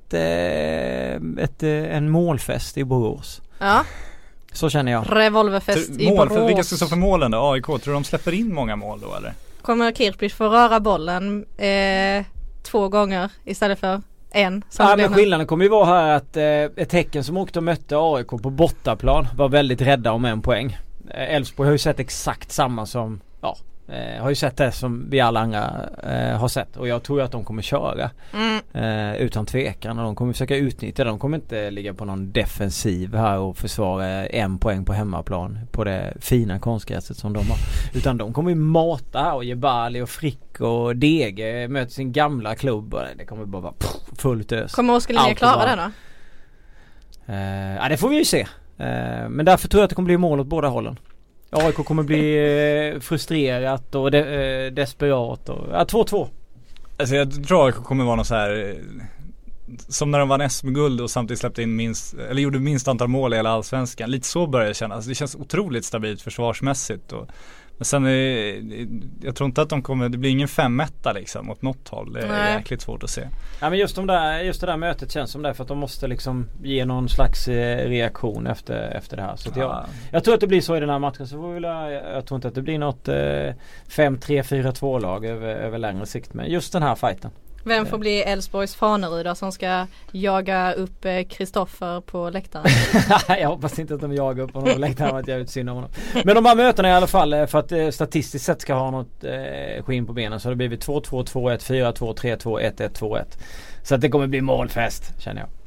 en målfest i Borås. Ja. Så känner jag. Revolverfest i Borås. För vilka ska stå för målen då? AIK, tror du de släpper in många mål då eller? Kommer Kirpich få röra bollen 2 gånger istället för 1? Ja, men skillnaden kommer ju vara här att ett Häcken som åkte och mötte AIK på bortaplan var väldigt rädda om 1 poäng. Elfsborg har ju sett exakt samma som har ju sett det som vi alla andra har sett, och jag tror att de kommer köra utan tvekan, och de kommer försöka utnyttja det. De kommer inte ligga på någon defensiv här och försvara 1 poäng på hemmaplan på det fina konstgräset som de har, utan de kommer ju mata här, och Jebali och Frick och Dege möter sin gamla klubb, och det kommer bara vara fullt ös. Kommer Oskar Linnér klara det då? Ja, det får vi ju se. Men därför tror jag att det kommer bli mål åt båda hållen. AIK kommer bli frustrerat och desperat. Och, 2-2. Alltså jag tror AIK kommer vara något så här som när de vann SM-guld och samtidigt släppte in gjorde minst antal mål i hela allsvenskan. Lite så börjar det kännas. Alltså det känns otroligt stabilt försvarsmässigt. Men sen jag tror inte att det blir ingen 5-1 liksom åt något håll. Det är jäkligt svårt att se. Ja, men just det där mötet känns som det, för att de måste liksom ge någon slags reaktion efter det här. Så jag tror att det blir så i den här matchen. Så jag tror inte att det blir något 5-3, 4-2 lag över längre sikt. Men just den här fighten. Vem får bli Elfsborgs Fanerud då, som ska jaga upp Kristoffer på läktaren? Jag hoppas inte att de jagar upp honom på läktaren, att jag utsynar honom. Men de här mötena i alla fall, för att statistiskt sett ska ha något skinn på benen, så det blir 2-2, 2-1, 4-2, 3-2, 1-1, 2-1. Så att det kommer bli målfest, känner jag.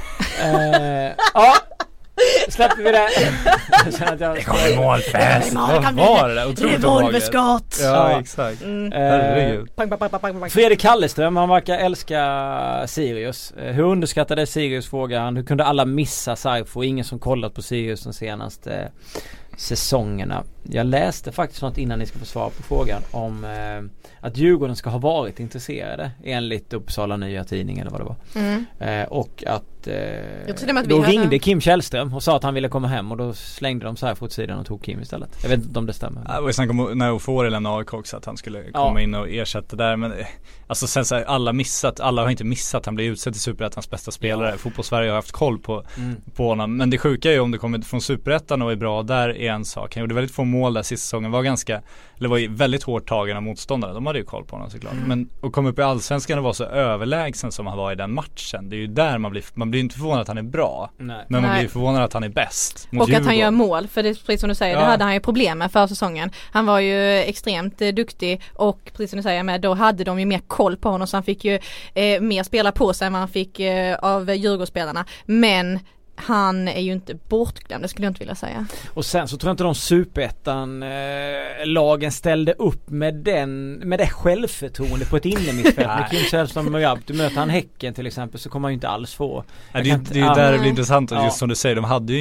Ja, släpper vi det. Det kommer målfest. Vad var det där? Otroligt Volveskott. Ja, exakt. Herregud. Fredrik Kalleström, han verkar älska Sirius. Hur underskattade Sirius, frågar han. Hur kunde alla missa Saifo? Ingen som kollat på Sirius de senaste säsongerna. Jag läste faktiskt något innan ni ska få svar på frågan om att Djurgården ska ha varit intresserade enligt Uppsala Nya Tidning eller vad det var. Och att då ringde Kim Källström och sa att han ville komma hem, och då slängde de Saifo åt sidan och tog Kim istället. Jag vet inte om det stämmer. Det var snack om när Ofor lämnade AIK också, att han skulle komma in och ersätta där, men alltså sen så här, alla har inte missat, han blev utsedd till Superettans bästa spelare. Fotbollssverige har haft koll på honom, men det sjuka är ju om det kommer från Superettan och är bra där är en sak. Han gjorde väldigt få mål där sista säsongen, var ju väldigt hårt tagen av motståndare. De hade ju koll på honom såklart. Men att komma upp i allsvenskan och vara så överlägsen som han var i den matchen, det är ju där man blir inte förvånad att han är bra. Men man blir förvånad att han är bäst. Och att han gör mål, för det är precis som du säger, det hade han ju problem med för säsongen. Han var ju extremt duktig, och precis som du säger, då hade de ju mer koll på honom, så han fick ju mer spela på sig än vad han fick av Djurgårdsspelarna. Men han är ju inte bortglömd, det skulle jag inte vilja säga. Och sen så tror jag inte de Superettan lagen ställde upp med det självförtroende på ett innermittfält med Kim Källström och Mörab. Du möter han Häcken till exempel, så kommer han ju inte alls få. Det är ju där det blir intressant, och just som du säger, de hade ju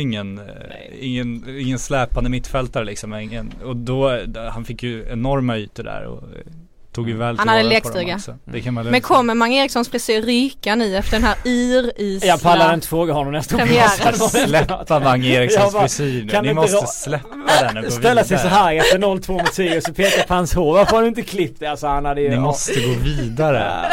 ingen släpande mittfältare liksom, och då han fick ju enorma ytor där och tog ju väl. Han hade lekstuga. Men kommer Mange Erikssons frisyr ryka nu efter den här isla? Jag pallar inte fråga honom nästa gång. Släppa Mange Erikssons frisyr nu. Ni måste släppa den och gå ställa sig så här efter 0-2 mot Sirius och peka på hans hår. Varför har du inte klippt det? Alltså, han hade ju, ni måste gå vidare.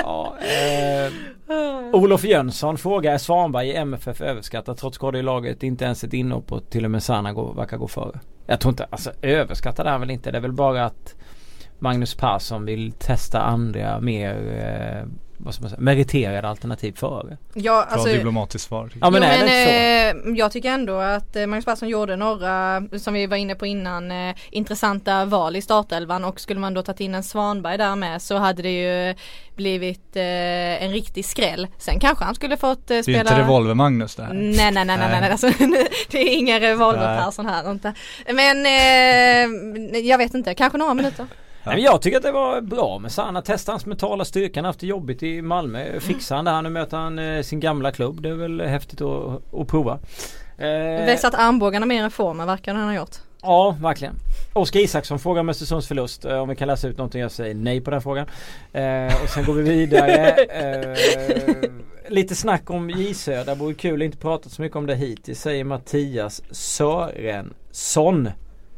Olof Jönsson frågar: är Svanberg i MFF överskattat trots skador i laget? Inte ens ett inhopp, och till och med Sanna verkar gå före. Jag tror inte, alltså överskattat är han väl inte. Det är väl bara att Magnus Persson vill testa andra mer meriterade alternativ före. Ja, alltså, diplomatiskt svar. Ja, men är det så? Jag tycker ändå att Magnus Persson gjorde några, som vi var inne på innan, intressanta val i startelvan, och skulle man då tagit in en Svanberg där med, så hade det ju blivit en riktig skräll. Sen kanske han skulle fått spela. Det är inte revolver Magnus där. Nej. Alltså, det är ingen revolver Persson här inte. Men jag vet inte, kanske några minuter. Men jag tycker att det var bra med Sanna. Testa hans mentala styrka. Han har haft det jobbigt i Malmö. Fixar han det här nu, möter han sin gamla klubb. Det är väl häftigt att prova. Vässat armbågarna mer än formen verkar han ha gjort. Ja, verkligen. Oskar Isaksson frågar om Östersunds förlust. Om vi kan läsa ut någonting, jag säger nej på den frågan. Och sen går vi vidare. Lite snack om J Söder. Det vore kul, inte pratat så mycket om det hittills, säger Mattias Sörensson.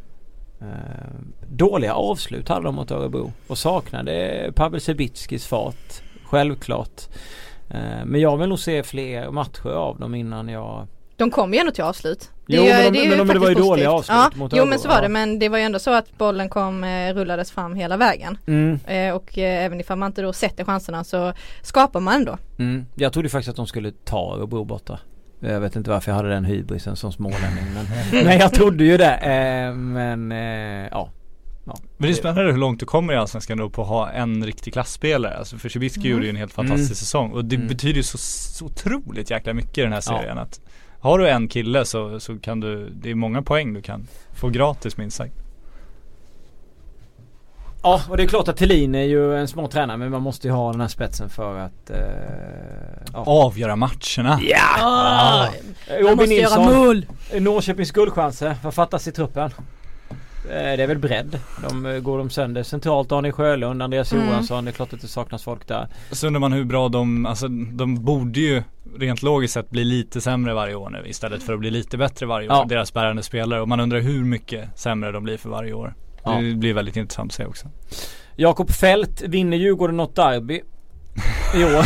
Dåliga avslut hade de mot Örebro och saknade Pavel Sebitskis fart, självklart. Men jag vill nog se fler matcher av dem innan jag... De kom ju ändå till avslut. Men det var ju dåliga avslut mot Örebro. Jo, men så var det, men det var ju ändå så att bollen rullades fram hela vägen. Och även ifall man inte då sätter chanserna, så skapar man ändå. Jag trodde faktiskt att de skulle ta Örebro borta. Jag vet inte varför jag hade den hybrisen som smålänning, men jag trodde ju det. Men det är spännande hur långt du kommer i allsvenskan då på att ha en riktig klassspelare. Alltså för Cibicki gjorde ju en helt fantastisk säsong, och det betyder ju så otroligt jäkla mycket i den här serien. Att har du en kille så kan du, det är många poäng du kan få gratis minst sagt. Ja, och det är klart att Thelin är ju en smart tränare, men man måste ju ha den här spetsen för att avgöra matcherna. Man Robin måste göra Nilsson, mål. Norrköpings guldchanser. Vad fattas i truppen? Det är väl bredd. Går de sönder centralt, Daniel Sjölund, Andreas Johansson. Det är klart att det saknas folk där. Så undrar man hur bra de borde ju rent logiskt sett bli lite sämre varje år nu istället för att bli lite bättre varje år. Deras bärande spelare. Och man undrar hur mycket sämre de blir för varje år. Det blir väldigt intressant att se också. Jakob Fält, vinner Djurgården något derby i år?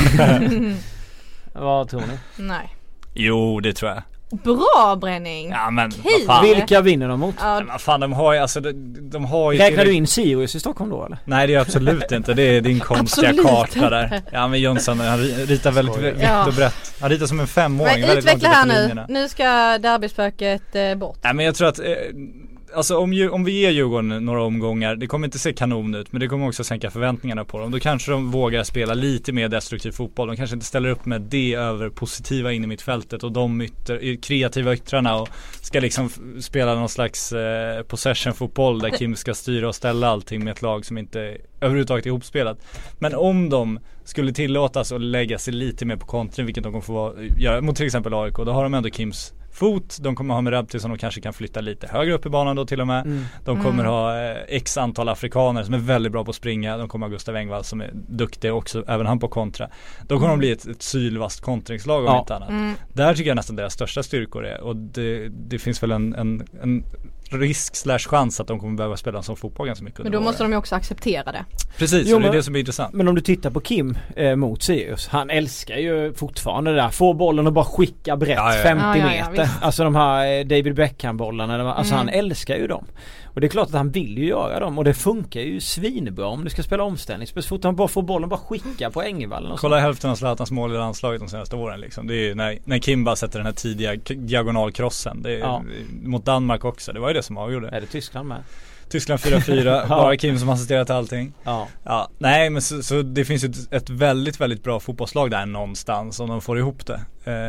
Vad tror ni? Nej. Jo, det tror jag. Bra Bränning. Ja, men vad fan. Vilka vinner de mot? Ja. Men fan, de har ju alltså de har ju. Räknar du in Sirius i Stockholm då eller? Nej, det är absolut inte. Det är din konstiga karta där. Ja, men Jönsson, han ritar väldigt vitt och brett. Han ritar som en 5-åring. Men utveckla här nu. Nu ska derbyspöket bort. Nej, men jag tror att alltså om vi ger Djurgården några omgångar, det kommer inte se kanon ut, men det kommer också sänka förväntningarna på dem. Då kanske de vågar spela lite mer destruktiv fotboll. De kanske inte ställer upp med det över positiva in i mittfältet och de kreativa yttrarna och ska liksom spela någon slags possession-fotboll där Kim ska styra och ställa allting med ett lag som inte överhuvudtaget är ihopspelat. Men om de skulle tillåtas att lägga sig lite mer på kontring, vilket de kommer få göra mot till exempel AIK, då har de ändå Kims fot, de kommer ha med Rabti som de kanske kan flytta lite högre upp i banan då till och med. De kommer ha x antal afrikaner som är väldigt bra på att springa. De kommer ha Gustav Engvall som är duktig också, även han på kontra. Då kommer de bli ett sylvast kontringslag om inte annat. Där tycker jag nästan deras största styrkor är, och det finns väl en risk/chans att de kommer behöva spela som fotboll ganska mycket. Men då måste de ju också acceptera det. Precis, jo, och det är det som är intressant. Men om du tittar på Kim mot Sirius, han älskar ju fortfarande det där. Få bollen och bara skicka brett 50 meter. Alltså de här David Beckham-bollarna. Alltså han älskar ju dem. Och det är klart att han vill ju göra dem. Och det funkar ju svinbra om du ska spela omställning. Så fort han bara får bollen och bara skicka på Ängevallen. Kolla hälften av Zlatans mål i landslaget de senaste åren liksom. Det är ju när Kim bara sätter den här tidiga diagonalkrossen. Det är mot Danmark också. Det var ju det som avgjorde. Är det Tyskland med? Tyskland 4-4, bara Kim som assisterat allting. Ja. Nej, men så det finns ju ett väldigt, väldigt bra fotbollslag där någonstans om de får ihop det.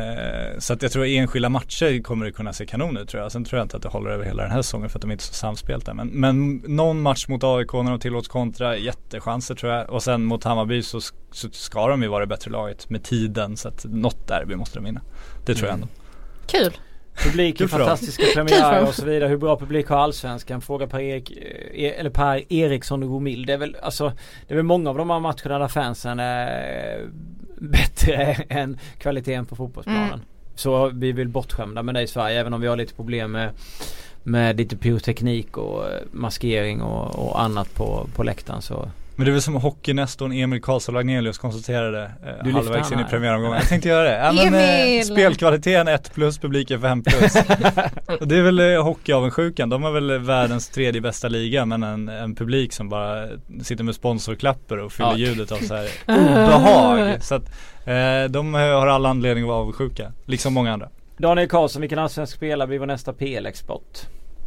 Så att jag tror att enskilda matcher kommer det kunna se kanon ut, tror jag. Sen tror jag inte att det håller över hela den här säsongen för att de är inte så samspelta. Men någon match mot AIK när de tillåts kontra, jättechanser tror jag. Och sen mot Hammarby så ska de ju vara det bättre laget med tiden. Så att något derby måste de vinna. Det tror jag ändå. Kul. Publiken, fantastiska premiärer och så vidare. Hur bra publik har Allsvenskan? Fråga Per Eriksson och Gomil. Det är väl många av de här matcherna där fansen är bättre än kvaliteten på fotbollsplanen. Så vi vill bortskämda med det i Sverige, även om vi har lite problem med lite pyroteknik och maskering och annat på läktaren så. Men det är väl som hockeynästorn Emil Karlsson-Lagnelius konstaterade halvvägs in i premiäromgången. Jag tänkte göra det. Men spelkvaliteten 1+, publiken 5+. Och det är väl hockeyavundsjukan. De har väl världens 3:e bästa liga, men en publik som bara sitter med sponsorklapper och fyller ljudet av så här obehag. Så att de har alla anledning att vara avundsjuka, liksom många andra. Daniel Karlsson, vilken allsvensk spelare blir vår nästa PL-export?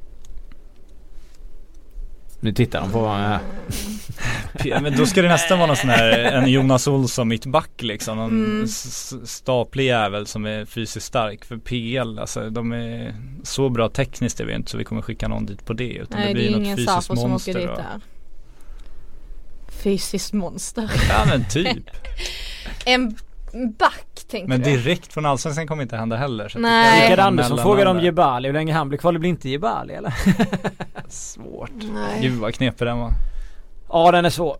Nu tittar de på vad här. Men då ska det nästan vara någon sån här en Jonas Olsson mittback liksom, någon staplig jävel som är fysiskt stark för PL. Alltså de är så bra tekniskt, är vi inte, så vi kommer skicka någon dit på det, utan det blir något fysiskt monster som åker dit där. Fysiskt monster. Ja, men typ. En back tänkte men du. direkt från Allsvenskan kommer inte hända heller. Så nej. Rickard Andersson frågade om Jebali. Hur länge han blir kvar? Det blir inte Jebali eller? Svårt. Nej. Gud vad knepig den var. Ja, den är svår.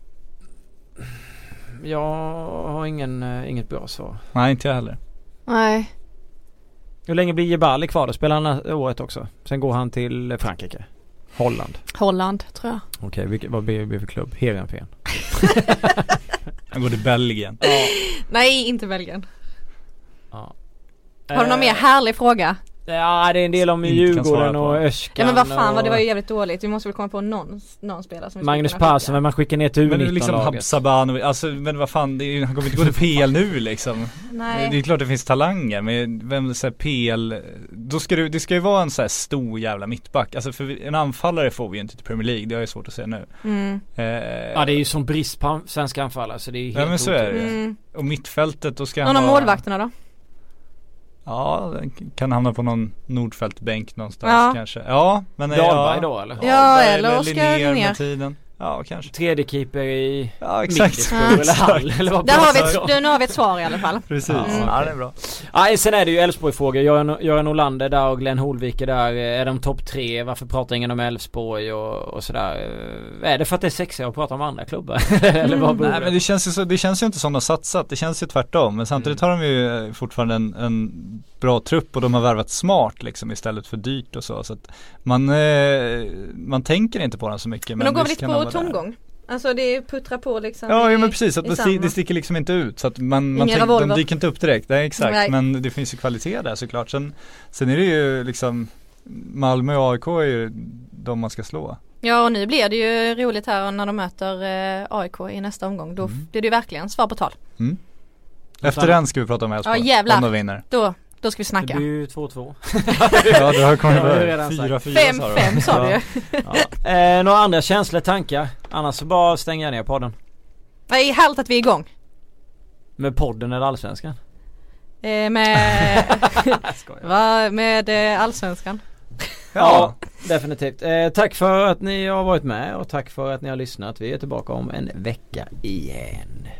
Jag har inget bra svar. Nej, inte jag heller. Nej. Hur länge blir Jebali kvar? Då spelar han året också. Sen går han till Frankrike. Holland tror jag. Okej, vad blir vi för klubb? Heerenveen. Han går till Belgien. Nej, inte Belgien. Ja. Har du någon mer härlig fråga? Ja, det är en del om Djurgården och Öskan. Ja, men vad fan, det var ju jävligt dåligt. Vi måste väl komma på någon spelare som Magnus Persson, men man skickar ner till U19-laget. Men liksom Habsaban, alltså, men vad fan, han kommer inte gå till PL nu liksom. Nej. Det är klart det finns talanger, men vem säger PL, då ska det ska ju vara en så här stor jävla mittback. Alltså för en anfallare får vi ju inte till Premier League, det är ju svårt att säga nu. Ja, det är ju som brist på svenska anfallare, så det är helt men så är det. Och mittfältet, då ska någon av målvakterna då? Ja, kan hamna på någon Nordfältbänk någonstans kanske. Ja, men Dahlberg då eller? Ja, eller Oskar Linnér med tiden. Ja, kanske. Tredje keeper i exakt. eller Hall eller vad. Där har vi nu har vi ett svar i alla fall. Precis. Ja, det är bra. Sen är det ju Elfsborg-frågor. Göran Olander där och Glenn Holvik där. Är de topp 3? Varför pratar ingen om Elfsborg och sådär? Är det för att det är sexigt att prata om andra klubbar? Eller vad beror det? Nej, men det känns ju inte som de har satsat. Det känns ju tvärtom. Men samtidigt har de ju fortfarande en bra trupp och de har värvat smart liksom istället för dyrt och så att man tänker inte på den så mycket. Men de går lite på tomgång. Alltså det puttrar på liksom. Ja, men precis, att det sticker liksom inte ut så att de dyker inte upp direkt. Nej, exakt. Nej. Men det finns ju kvalitet där såklart. Sen är det ju liksom Malmö och AIK är ju de man ska slå. Ja, och nu blir det ju roligt här när de möter AIK i nästa omgång. Då blir det ju verkligen svar på tal. Efter den ska vi prata om Elfsborg. Ja, jävlar. Om de vinner. Då ska vi snacka. Det blir ju 2-2. Ja, det har kommit 4-4 5-5 sa du. Ja. Några andra känslor, tankar? Annars så bara stänger jag ner podden. Det är härligt att vi är igång. Med podden eller Allsvenskan? Med Allsvenskan. Ja, definitivt. Tack för att ni har varit med och tack för att ni har lyssnat. Vi är tillbaka om en vecka igen.